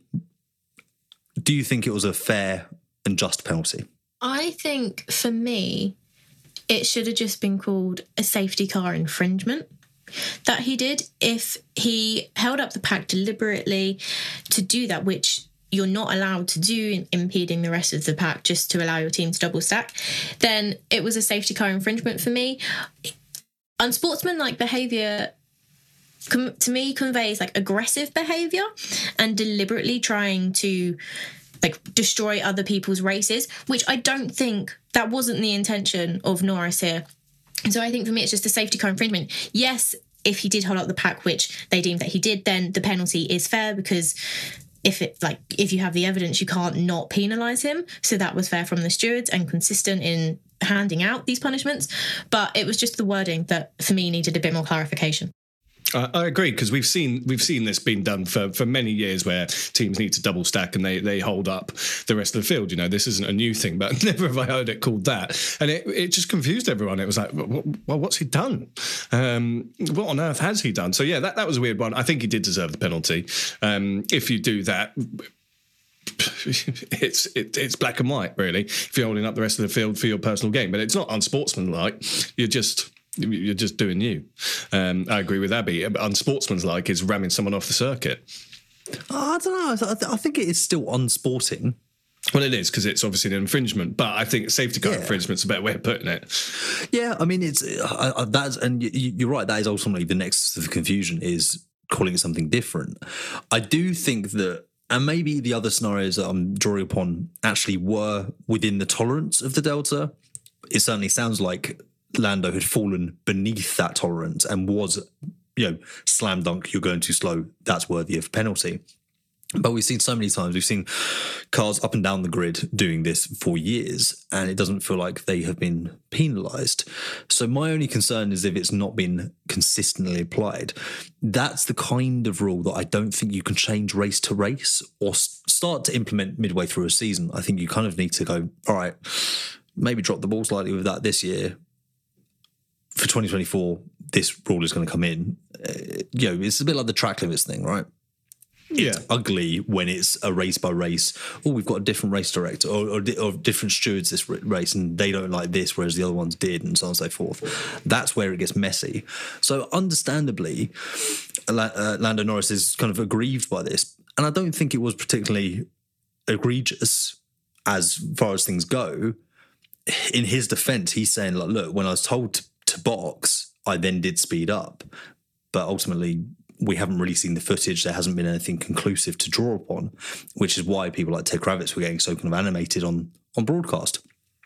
do you think it was a fair and just penalty? I think, for me, it should have just been called a safety car infringement that he did. If he held up the pack deliberately to do that, which you're not allowed to do, impeding the rest of the pack just to allow your team to double stack, then it was a safety car infringement for me. Unsportsmanlike behaviour, to me, conveys like aggressive behaviour and deliberately trying to like destroy other people's races, which I don't think that wasn't the intention of Norris here. So I think for me, it's just a safety car infringement. Yes, if he did hold up the pack, which they deemed that he did, then the penalty is fair because if it like if you have the evidence, you can't not penalise him. So that was fair from the stewards and consistent in handing out these punishments. But it was just the wording that for me needed a bit more clarification. I, I agree, because we've seen we've seen this being done for, for many years where teams need to double stack and they, they hold up the rest of the field. You know, this isn't a new thing, but never have I heard it called that. And it, it just confused everyone. It was like, well, what's he done? Um, what on earth has he done? So, yeah, that, that was a weird one. I think he did deserve the penalty. Um, if you do that, it's it, it's black and white, really, if you're holding up the rest of the field for your personal gain. But it's not unsportsmanlike. You're just... You're just doing you. Um, I agree with Abby. Unsportsmanlike is ramming someone off the circuit. I don't know. I, I think it is still unsporting. Well, it is, because it's obviously an infringement. But I think safety car yeah. infringement's a better way of putting it. Yeah, I mean, it's uh, that's and you, you're right. That is ultimately the next of the confusion is calling it something different. I do think that, and maybe the other scenarios that I'm drawing upon actually were within the tolerance of the delta. It certainly sounds like Lando had fallen beneath that tolerance and was, you know, slam dunk, you're going too slow, that's worthy of penalty. But we've seen so many times, we've seen cars up and down the grid doing this for years, and it doesn't feel like they have been penalised. So my only concern is if it's not been consistently applied. That's the kind of rule that I don't think you can change race to race or start to implement midway through a season. I think you kind of need to go, all right, maybe drop the ball slightly with that this year. For twenty twenty-four, this rule is going to come in. Uh, you know, it's a bit like the track limits thing, right? Yeah. It's ugly when it's a race by race. Oh, we've got a different race director or, or, or different stewards this race and they don't like this, whereas the other ones did, and so on and so forth. That's where it gets messy. So understandably, uh, Lando Norris is kind of aggrieved by this. And I don't think it was particularly egregious as far as things go. In his defense, he's saying, like, look, when I was told to, to box, I then did speed up. But ultimately, we haven't really seen the footage. There hasn't been anything conclusive to draw upon, which is why people like Ted Kravitz were getting so kind of animated on, on broadcast.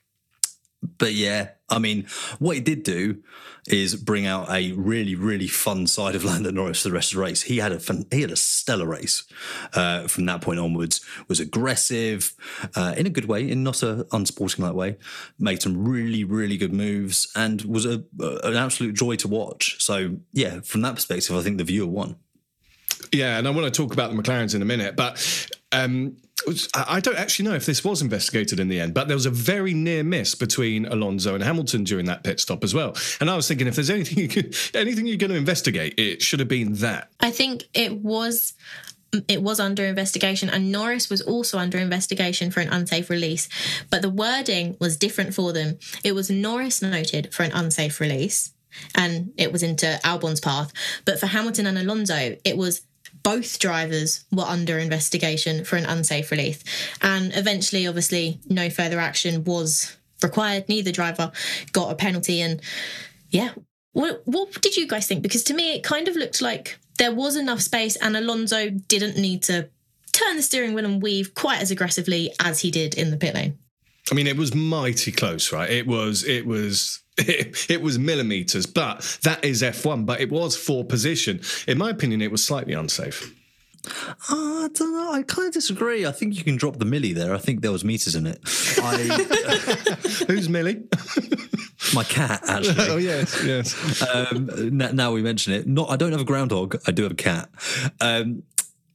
But yeah, I mean, what it did do is bring out a really, really fun side of Lando Norris for the rest of the race. He had a fun, he had a stellar race uh, from that point onwards. Was aggressive uh, in a good way, in not a unsporting-like way. Made some really, really good moves and was a, a, an absolute joy to watch. So yeah, from that perspective, I think the viewer won. Yeah, and I want to talk about the McLarens in a minute, but um, I don't actually know if this was investigated in the end, but there was a very near miss between Alonso and Hamilton during that pit stop as well. And I was thinking, if there's anything you could, anything you're going to investigate, it should have been that. I think it was... It was under investigation, and Norris was also under investigation for an unsafe release. But the wording was different for them. It was Norris noted for an unsafe release, and it was into Albon's path. But for Hamilton and Alonso, it was both drivers were under investigation for an unsafe release. And eventually, obviously, no further action was required. Neither driver got a penalty. And yeah, what, what did you guys think? Because to me, it kind of looked like there was enough space and Alonso didn't need to turn the steering wheel and weave quite as aggressively as he did in the pit lane. I mean, it was mighty close, right? It was, it was, it, it was millimetres, but that is F one, but it was for position. In my opinion, it was slightly unsafe. Uh, I don't know. I kind of disagree. I think you can drop the milli there. I think there was meters in it. I, Who's Millie? My cat, actually. Oh, yes, yes. Um, now we mention it. Not, I don't have a groundhog. I do have a cat. Um,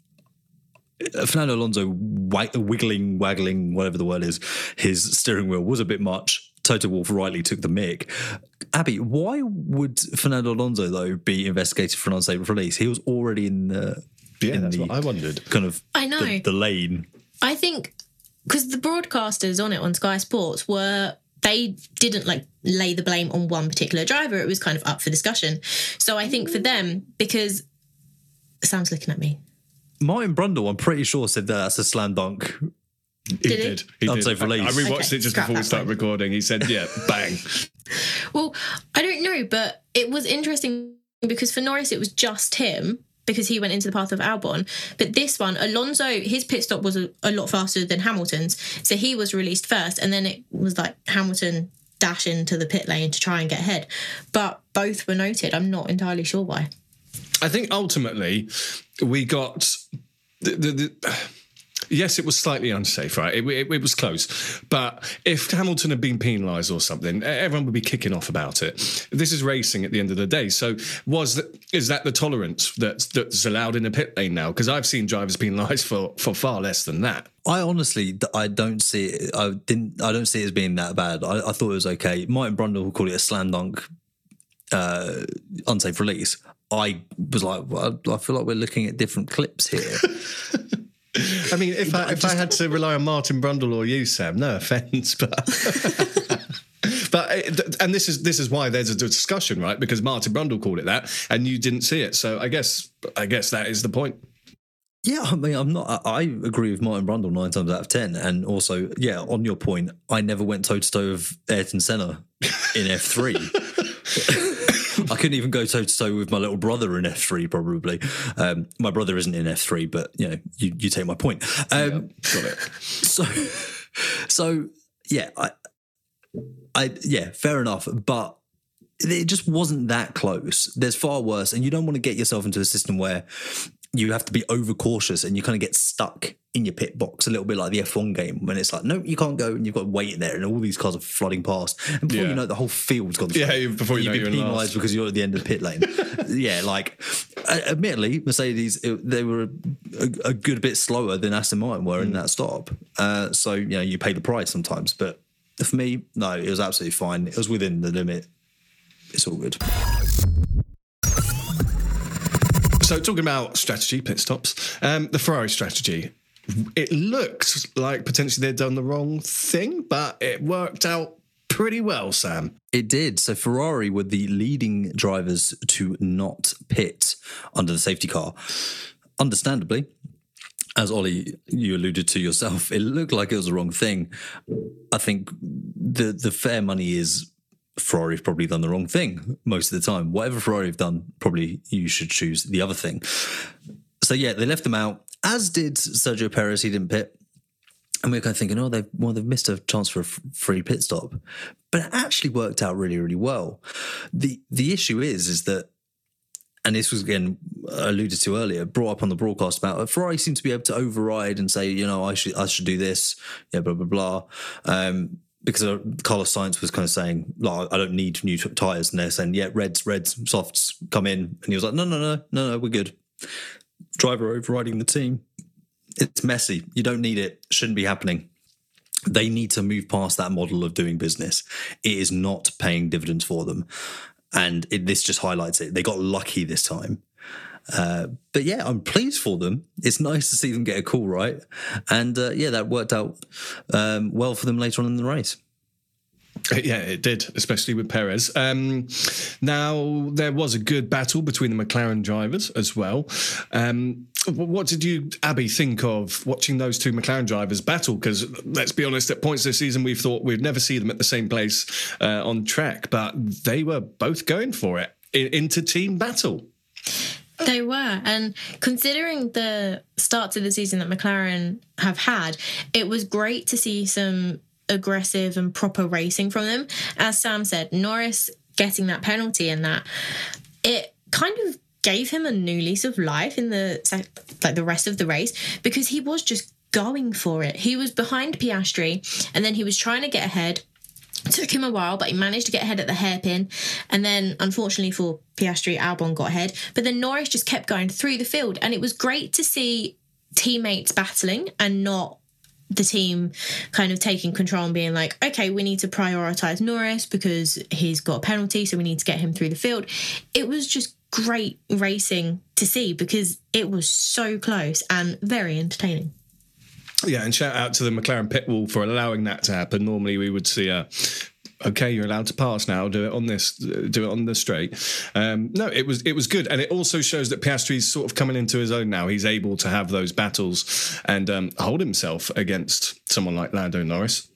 Fernando Alonso wiggling, waggling, whatever the word is, his steering wheel was a bit much. Toto Wolff rightly took the mick. Abby, why would Fernando Alonso, though, be investigated for an unsafe release? He was already in the... Yeah, in that's the, what I wondered. Kind of I know. The, the lane. I think because the broadcasters on it on Sky Sports were... They didn't like lay the blame on one particular driver. It was kind of up for discussion. So I think for them, because Sam's looking at me. Martin Brundle, I'm pretty sure, said that that's a slam dunk. He did. did. He Unsafe did. release. I, I rewatched okay, it just scrap before we that started one. recording. He said, yeah, bang. Well, I don't know, but it was interesting because for Norris, it was just him because he went into the path of Albon. But this one, Alonso, his pit stop was a, a lot faster than Hamilton's. So he was released first. And then it was like Hamilton dash into the pit lane to try and get ahead. But both were noted. I'm not entirely sure why. I think ultimately we got... the, the, the Yes, it was slightly unsafe, right? It, it, it was close. But if Hamilton had been penalised or something, everyone would be kicking off about it. This is racing at the end of the day. So was that, is that the tolerance that's, that's allowed in the pit lane now? Because I've seen drivers penalised for, for far less than that. I honestly, I don't see it. I didn't. I don't see it as being that bad. I, I thought it was okay. Martin Brundle will call it a slam dunk, uh, unsafe release. I was like, well, I feel like we're looking at different clips here. I mean, if I, I if just, I had to rely on Martin Brundle or you, Sam, no offence, but but and this is this is why there's a discussion, right? Because Martin Brundle called it that, and you didn't see it. So I guess I guess that is the point. Yeah, I mean, I'm not. I agree with Martin Brundle nine times out of ten, and also, yeah, on your point, I never went toe to toe with Ayrton Senna in F three. I couldn't even go toe to toe with my little brother in F three, probably. Um, my brother isn't in F three, but you know, you, you take my point. Um, yeah, got it. So, so yeah, I, I, yeah, fair enough, but it just wasn't that close. There's far worse, and you don't want to get yourself into a system where you have to be overcautious and you kind of get stuck in your pit box a little bit like the F one game when it's like, no, you can't go, and you've got to wait there and all these cars are flooding past. And before Yeah. you know, the whole field's gone through. Yeah, before you know You've you're been in last. penalised because you're at the end of the pit lane. Yeah, like, uh, admittedly, Mercedes, it, they were a, a good bit slower than Aston Martin were in that stop. Uh, so, you know, you pay the price sometimes. But for me, no, it was absolutely fine. It was within the limit. It's all good. So talking about strategy, pit stops, um, the Ferrari strategy, it looks like potentially they'd done the wrong thing, but it worked out pretty well, Sam. It did. So Ferrari were the leading drivers to not pit under the safety car. Understandably, as Ollie, you alluded to yourself, it looked like it was the wrong thing. I think the the fair money is Ferrari have probably done the wrong thing most of the time. Whatever Ferrari have done, probably you should choose the other thing. So yeah, they left them out, as did Sergio Perez. He didn't pit. And we were kind of thinking, oh, they've, well, they've missed a chance for a f- free pit stop. But it actually worked out really, really well. The the issue is, is that, and this was, again, alluded to earlier, brought up on the broadcast about, Ferrari seemed to be able to override and say, you know, I should I should do this, yeah, blah, blah, blah. Um, because Carlos Sainz was kind of saying, like, I don't need new t- tyres. And they're saying, yeah, reds, reds, softs, come in. And he was like, no, no, no, no, no, we're good. Driver overriding the team. It's messy. You don't need it. Shouldn't be happening. They need to move past that model of doing business. It is not paying dividends for them. And it, this just highlights it. They got lucky this time. Uh, but yeah, I'm pleased for them. It's nice to see them get a call right. And uh, yeah, that worked out um, well for them later on in the race. Yeah, it did, especially with Perez. Um, now, there was a good battle between the McLaren drivers as well. Um, what did you, Abby, think of watching those two McLaren drivers battle? Because let's be honest, at points this season, we've thought we'd never see them at the same place uh, on track, but they were both going for it in, into team battle. They were. And considering the start to the season that McLaren have had, it was great to see some aggressive and proper racing from them. As Sam said, Norris getting that penalty and that, it kind of gave him a new lease of life in the like the rest of the race, because he was just going for it. He was behind Piastri and then he was trying to get ahead. It took him a while, but he managed to get ahead at the hairpin. And then, unfortunately for Piastri, Albon got ahead. But then Norris just kept going through the field. And it was great to see teammates battling and not the team kind of taking control and being like, okay, we need to prioritise Norris because he's got a penalty, so we need to get him through the field. It was just great racing to see because it was so close and very entertaining. Yeah, and shout out to the McLaren pit wall for allowing that to happen. Normally we would see a, okay, you're allowed to pass now, do it on this, do it on the straight. Um, no, it was it was good. And it also shows that Piastri's sort of coming into his own now. He's able to have those battles and um, hold himself against someone like Lando Norris.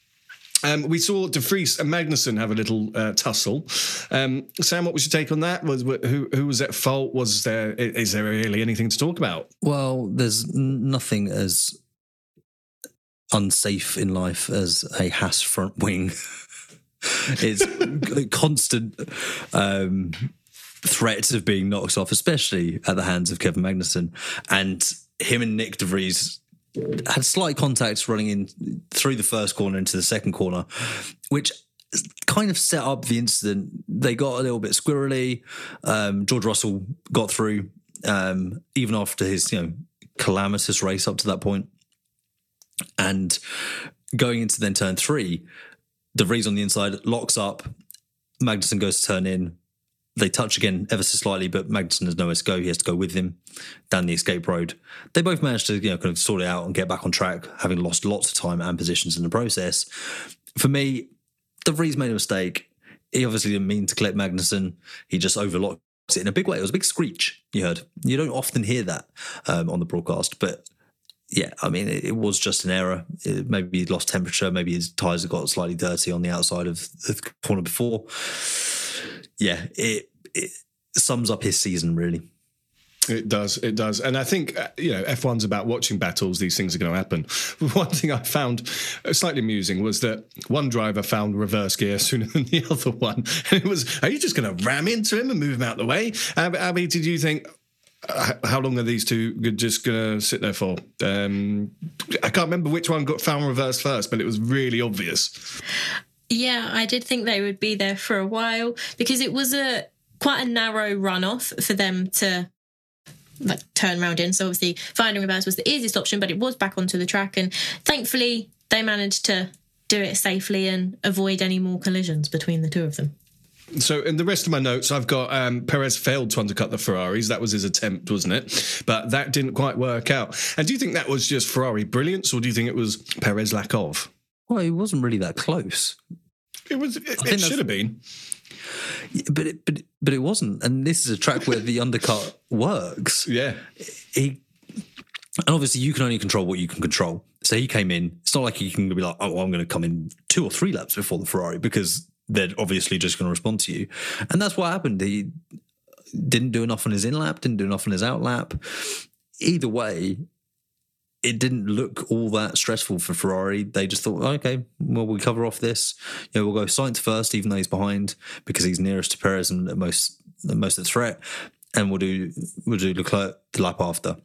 Um, we saw De Vries and Magnussen have a little uh, tussle. Um, Sam, what was your take on that? Was who who was at fault? Was there is there really anything to talk about? Well, there's nothing as unsafe in life as a Haas front wing. It's constant um, threats of being knocked off, especially at the hands of Kevin Magnussen. And him and Nick De Vries had slight contacts running in through the first corner into the second corner, which kind of set up the incident. They got a little bit squirrely. Um, George Russell got through, um, even after his you know calamitous race up to that point. And going into then turn three, De Vries on the inside locks up. Magnussen goes to turn in. They touch again ever so slightly, but Magnussen has nowhere to go. He has to go with him down the escape road. They both managed to, you know, kind of sort it out and get back on track, having lost lots of time and positions in the process. For me, De Vries made a mistake. He obviously didn't mean to collect Magnussen. He just overlocked it in a big way. It was a big screech, you heard. You don't often hear that um, on the broadcast, but yeah, I mean, it, it was just an error. It, maybe he'd lost temperature. Maybe his tyres had got slightly dirty on the outside of the corner before. Yeah, it, it sums up his season, really. It does, it does. And I think, you know, F one's about watching battles. These things are going to happen. One thing I found slightly amusing was that one driver found reverse gear sooner than the other one. And it was, are you just going to ram into him and move him out of the way? Abby, did you think, how long are these two just going to sit there for? Um, I can't remember which one got found reversed first, but it was really obvious. Yeah, I did think they would be there for a while because it was a quite a narrow runoff for them to like turn around in. So obviously finding reverse was the easiest option, but it was back onto the track, and thankfully they managed to do it safely and avoid any more collisions between the two of them. So in the rest of my notes, I've got um, Perez failed to undercut the Ferraris. That was his attempt, wasn't it? But that didn't quite work out. And do you think that was just Ferrari brilliance, or do you think it was Perez lack of? Well, it wasn't really that close. It was. It, it should have been. But it, but but it wasn't. And this is a track where the undercut works. Yeah. He, and obviously you can only control what you can control. So he came in. It's not like you can be like, oh, well, I'm going to come in two or three laps before the Ferrari because they're obviously just going to respond to you. And that's what happened. He didn't do enough on his in lap, didn't do enough on his out lap. Either way, it didn't look all that stressful for Ferrari. They just thought, okay, well, we cover off this. You know, we'll go Sainz first, even though he's behind, because he's nearest to Perez and most most of the threat. And we'll do we'll do Leclerc the lap after.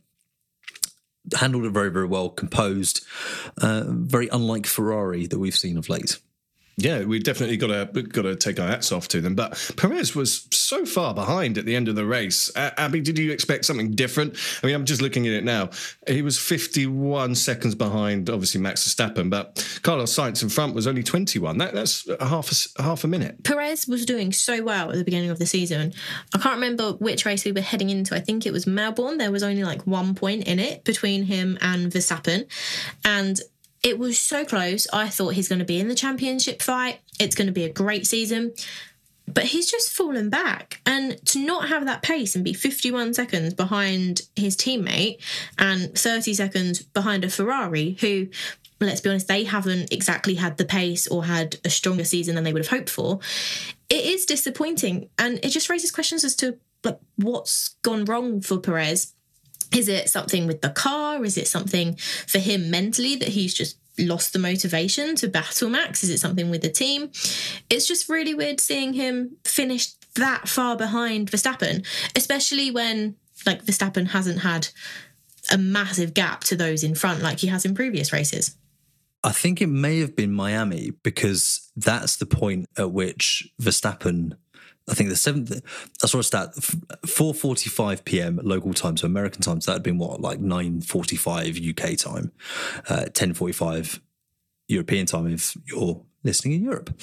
Handled it very, very well, composed. Uh, very unlike Ferrari that we've seen of late. Yeah, we definitely got to got to take our hats off to them. But Perez was so far behind at the end of the race. Uh, Abby, did you expect something different? I mean, I'm just looking at it now. He was fifty-one seconds behind, obviously, Max Verstappen, but Carlos Sainz in front was only twenty-one. That, that's a half a, half a minute. Perez was doing so well at the beginning of the season. I can't remember which race we were heading into. I think it was Melbourne. There was only like one point in it between him and Verstappen. And it was so close. I thought he's going to be in the championship fight. It's going to be a great season. But he's just fallen back. And to not have that pace and be fifty-one seconds behind his teammate and thirty seconds behind a Ferrari who, let's be honest, they haven't exactly had the pace or had a stronger season than they would have hoped for, it is disappointing. And it just raises questions as to like, what's gone wrong for Perez. Is it something with the car? Is it something for him mentally that he's just lost the motivation to battle Max? Is it something with the team? It's just really weird seeing him finish that far behind Verstappen, especially when like Verstappen hasn't had a massive gap to those in front like he has in previous races. I think it may have been Miami because that's the point at which Verstappen, I think the seventh, I saw a stat, four forty-five p.m. local time, so American time, so that had been what, like nine forty-five U K time, uh, ten forty-five European time if you're listening in Europe.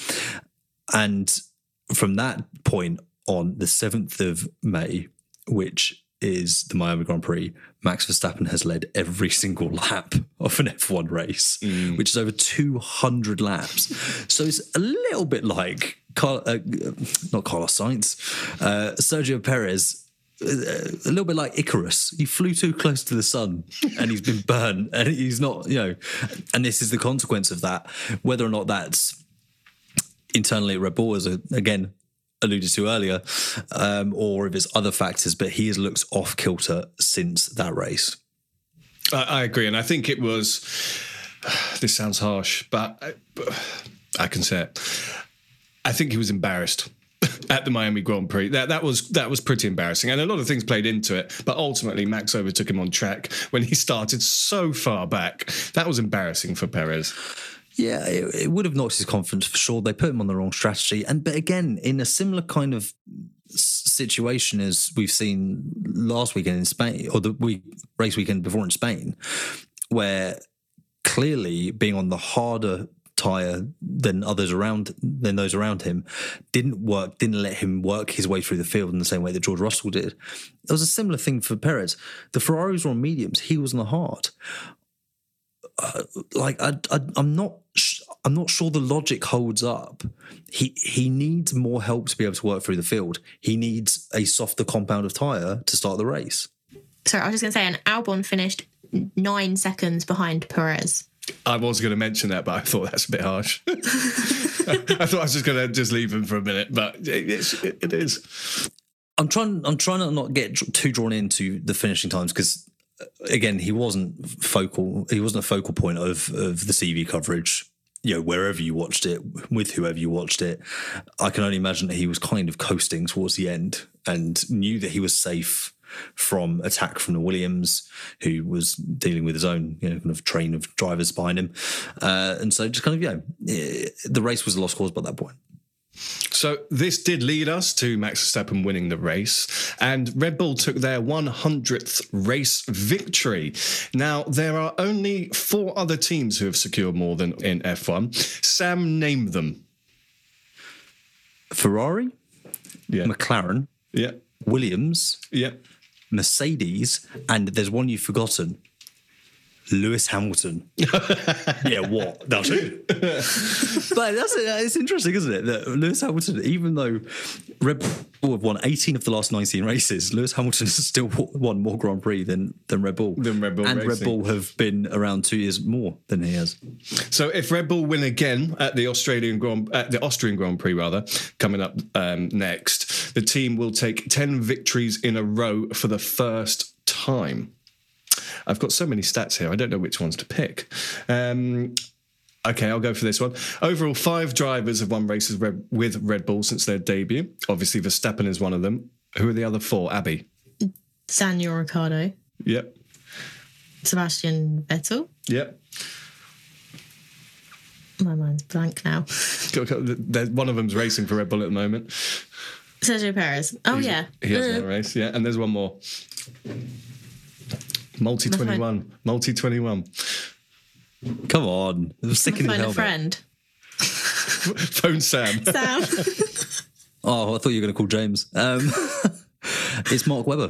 And from that point on, the seventh of May, which is the Miami Grand Prix, Max Verstappen has led every single lap of an F one race, mm. which is over two hundred laps. So it's a little bit like, Car- uh, not Carlos Sainz, uh, Sergio Perez, uh, a little bit like Icarus. He flew too close to the sun and he's been burned and he's not, you know, and this is the consequence of that. Whether or not that's internally at Red Bull, as a, again, alluded to earlier, um, or if it's other factors, but he has looked off kilter since that race. I, I agree, and I think it was. This sounds harsh, but I, I can say it. I think he was embarrassed at the Miami Grand Prix. That that was that was pretty embarrassing, and a lot of things played into it. But ultimately, Max overtook him on track when he started so far back. That was embarrassing for Perez. Yeah, it, it would have knocked his confidence for sure. They put him on the wrong strategy. And but again, in a similar kind of situation as we've seen last weekend in Spain, or the week, race weekend before in Spain, where clearly being on the harder tyre than others around, than those around him, didn't work, didn't let him work his way through the field in the same way that George Russell did. It was a similar thing for Perez. The Ferraris were on mediums, he was on the hard. Uh, like I, I, I'm not, I'm not sure the logic holds up. He he needs more help to be able to work through the field. He needs a softer compound of tyre to start the race. Sorry, I was just going to say, and Albon finished nine seconds behind Perez. I was going to mention that, but I thought that's a bit harsh. I thought I was just going to just leave him for a minute, but it, it's, it, it is. I'm trying. I'm trying to not get too drawn into the finishing times because, again, he wasn't focal. He wasn't a focal point of of the T V coverage. You know, wherever you watched it, with whoever you watched it, I can only imagine that he was kind of coasting towards the end and knew that he was safe from attack from the Williams, who was dealing with his own, you know, kind of train of drivers behind him. Uh, and so just kind of, you know, the race was a lost cause by that point. So this did lead us to Max Verstappen winning the race, and Red Bull took their one hundredth race victory. Now, there are only four other teams who have secured more than in F one. Sam, name them. Ferrari, yeah. McLaren, yeah. Williams, yeah. Mercedes, and there's one you've forgotten. Lewis Hamilton. Yeah, what? That's it. But that's it's interesting, isn't it? That Lewis Hamilton, even though Red Bull have won eighteen of the last nineteen races, Lewis Hamilton has still won more Grand Prix than, than Red Bull. Than Red Bull And Racing. Red Bull have been around two years more than he has. So if Red Bull win again at the Australian Grand, at the Austrian Grand Prix, rather, coming up um, next, the team will take ten victories in a row for the first time. I've got so many stats here, I don't know which ones to pick. Um, okay, I'll go for this one. Overall, five drivers have won races Red, with Red Bull since their debut. Obviously, Verstappen is one of them. Who are the other four, Abby? Daniel Ricciardo. Yep. Sebastian Vettel. Yep. My mind's blank now. One of them's racing for Red Bull at the moment. Sergio Perez. Oh, He's, yeah. He has uh, that race, yeah. And there's one more. Multi twenty-one. Multi twenty-one. Come on. Sticking in the helmet. Find a friend. Phone Sam. Sam. Oh, I thought you were going to call James. Um, it's Mark Webber.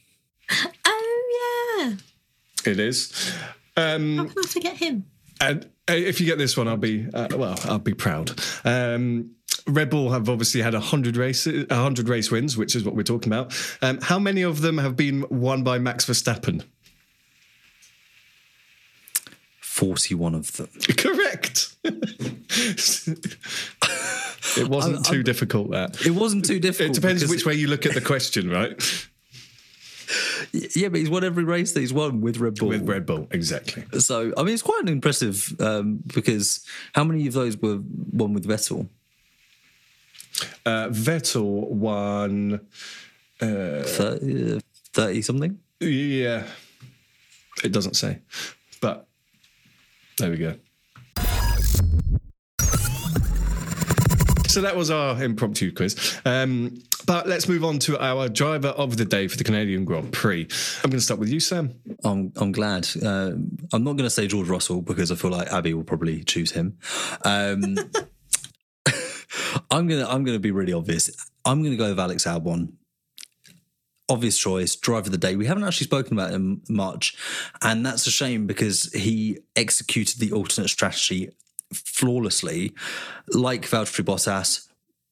Oh, yeah. It is. Um, How can I forget him? And if you get this one, I'll be, uh, well, I'll be proud. Um, Red Bull have obviously had one hundred races, one hundred race wins, which is what we're talking about. Um, how many of them have been won by Max Verstappen? forty-one of them. Correct. It wasn't I'm, too I'm, difficult, that. It wasn't too difficult. It depends which way you look at the question, right? Yeah, but he's won every race that he's won with Red Bull. With Red Bull, exactly. So, I mean, it's quite an impressive um, because how many of those were won with Vettel? Uh, Vettel won... Uh, thirty, thirty something? Yeah. It doesn't say. But there we go. So that was our impromptu quiz. Um, but let's move on to our driver of the day for the Canadian Grand Prix. I'm going to start with you, Sam. I'm I'm glad. Uh, I'm not going to say George Russell because I feel like Abby will probably choose him. Um, I'm gonna I'm gonna be really obvious. I'm going to go with Alex Albon. Obvious choice, driver of the day. We haven't actually spoken about him much, and that's a shame because he executed the alternate strategy flawlessly, like Valtteri Bottas.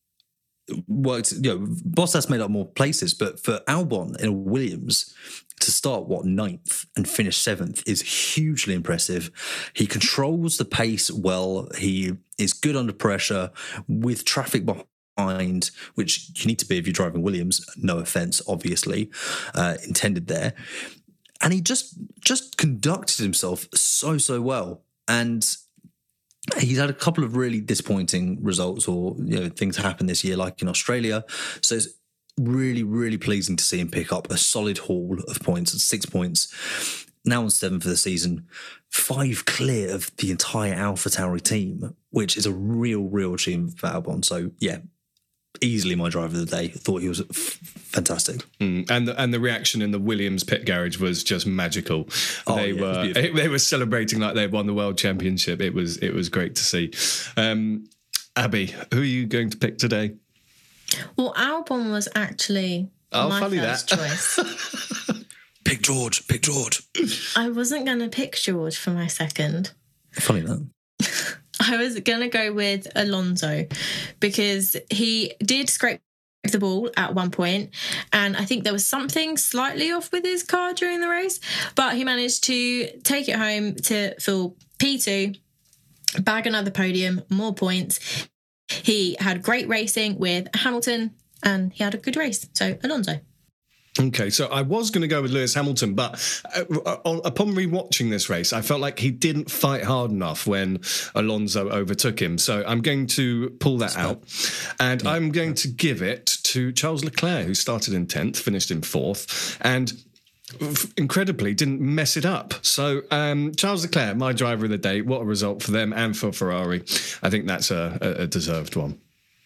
Worked, you know, Bottas made up more places, but for Albon in a Williams to start, what, ninth and finish seventh is hugely impressive. He controls the pace well. He is good under pressure with traffic behind, which you need to be if you're driving Williams. No offence, obviously, uh, intended there. And he just just conducted himself so, so well. And he's had a couple of really disappointing results or, you know, things happen this year, like in Australia. So it's really, really pleasing to see him pick up a solid haul of points at six points. Now on seven for the season, five clear of the entire AlphaTauri team, which is a real, real achievement for Albon. So, yeah, easily my driver of the day. Thought he was f- fantastic. Mm, and the, and the reaction in the Williams pit garage was just magical. Oh, they yeah, were they were celebrating like they'd won the world championship. It was it was great to see. Um, Abby, who are you going to pick today? Well, Albon was actually oh, my funny first that. choice. Pick George. Pick George. I wasn't going to pick George for my second. Funny that. I was going to go with Alonso because he did scrape the ball at one point, and I think there was something slightly off with his car during the race, but he managed to take it home to fill P two, bag another podium, more points. He had great racing with Hamilton, and he had a good race. So, Alonso. Okay, so I was going to go with Lewis Hamilton, but uh, upon rewatching this race, I felt like he didn't fight hard enough when Alonso overtook him. So I'm going to pull that out, and yeah. I'm going to give it to Charles Leclerc, who started in tenth, finished in fourth, and incredibly didn't mess it up. So um, Charles Leclerc, my driver of the day, what a result for them and for Ferrari. I think that's a, a, a deserved one.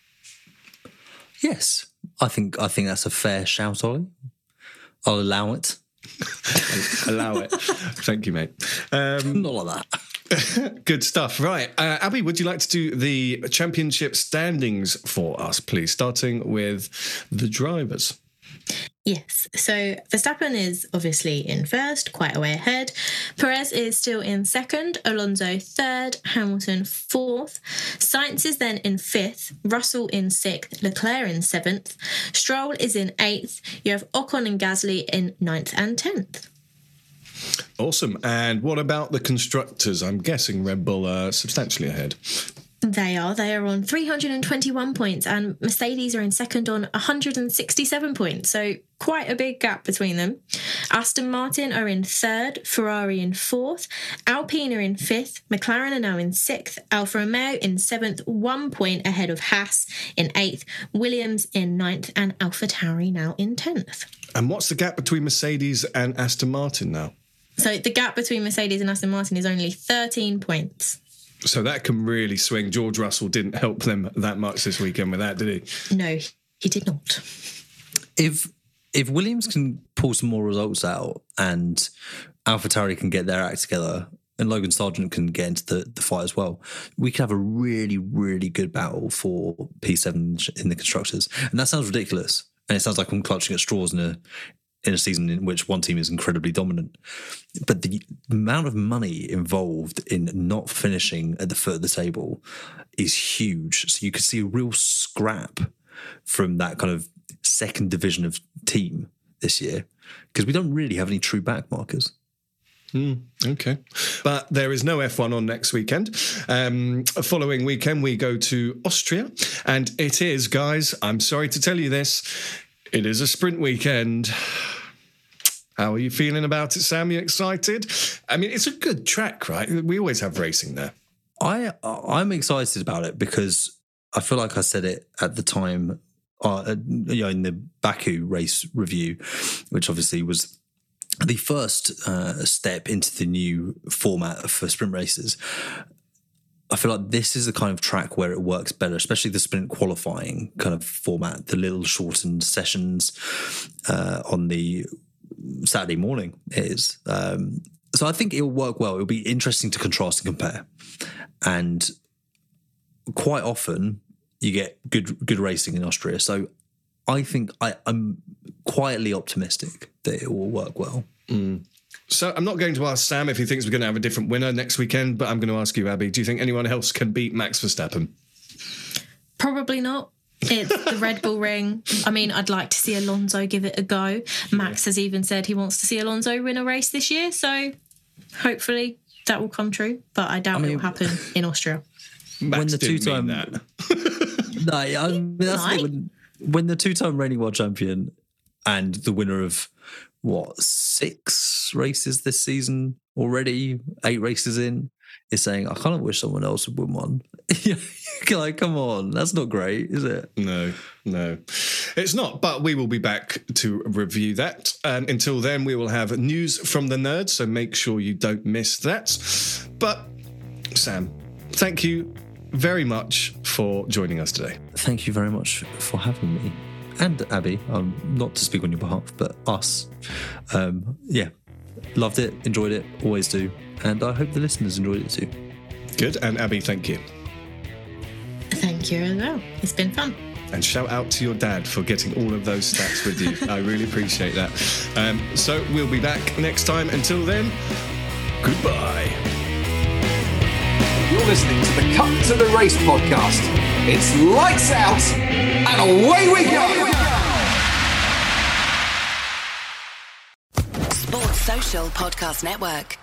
Yes, I think I think that's a fair shout, Ollie. I'll allow it. Allow it. Thank you, mate. Um, Not like that. Good stuff. Right. Uh, Abby, would you like to do the championship standings for us, please, starting with the drivers? Yes, so Verstappen is obviously in first, quite a way ahead. Perez is still in second, Alonso third, Hamilton fourth. Sainz is then in fifth, Russell in sixth, Leclerc in seventh. Stroll is in eighth. You have Ocon and Gasly in ninth and tenth. Awesome. And what about the constructors? I'm guessing Red Bull are substantially ahead. They are. They are on three hundred twenty-one points and Mercedes are in second on one hundred sixty-seven points. So quite a big gap between them. Aston Martin are in third, Ferrari in fourth, Alpine are in fifth, McLaren are now in sixth, Alfa Romeo in seventh, one point ahead of Haas in eighth, Williams in ninth and AlphaTauri now in tenth. And what's the gap between Mercedes and Aston Martin now? So the gap between Mercedes and Aston Martin is only thirteen points. So that can really swing. George Russell didn't help them that much this weekend with that, did he? No, he did not. If if Williams can pull some more results out and AlphaTauri can get their act together and Logan Sargent can get into the, the fight as well, we could have a really, really good battle for P seven in the constructors. And that sounds ridiculous. And it sounds like I'm clutching at straws in a in a season in which one team is incredibly dominant. But the amount of money involved in not finishing at the foot of the table is huge. So you could see a real scrap from that kind of second division of team this year, because we don't really have any true back markers. Mm, okay. But there is no F one on next weekend. Um, following weekend, we go to Austria. And it is, guys, I'm sorry to tell you this, it is a sprint weekend. How are you feeling about it, Sam? You excited? I mean, it's a good track, right? We always have racing there. I, I'm excited about it because I feel like I said it at the time, uh, you know, in the Baku race review, which obviously was the first uh, step into the new format for sprint races. I feel like this is the kind of track where it works better, especially the sprint qualifying kind of format, the little shortened sessions uh, on the Saturday morning is. Um, so I think it'll work well. It'll be interesting to contrast and compare. And quite often you get good good racing in Austria. So I think I, I'm quietly optimistic that it will work well. Mm. So I'm not going to ask Sam if he thinks we're going to have a different winner next weekend, but I'm going to ask you, Abby, do you think anyone else can beat Max Verstappen? Probably not. It's the Red Bull Ring. I mean, I'd like to see Alonso give it a go. Max yeah. has even said he wants to see Alonso win a race this year, so hopefully that will come true, but I doubt I mean, it will happen in Austria. Max when the two-time that. No, I mean, that's no. when, when the two-time reigning world champion and the winner of what, six races this season already, eight races in, is saying, I kind of wish someone else would win one. Like, come on, that's not great, is it? No, no, it's not. But we will be back to review that. Um, until then, we will have news from the nerds, so make sure you don't miss that. But, Sam, thank you very much for joining us today. Thank you very much for having me. And Abby, um, not to speak on your behalf, but us. Um, yeah, loved it, enjoyed it, always do. And I hope the listeners enjoyed it too. Good. And Abby, thank you. Thank you as well. It's been fun. And shout out to your dad for getting all of those stats with you. I really appreciate that. Um, so we'll be back next time. Until then, goodbye. You're listening to the Cut to the Race podcast. It's lights out and away we go. Sports Social Podcast Network.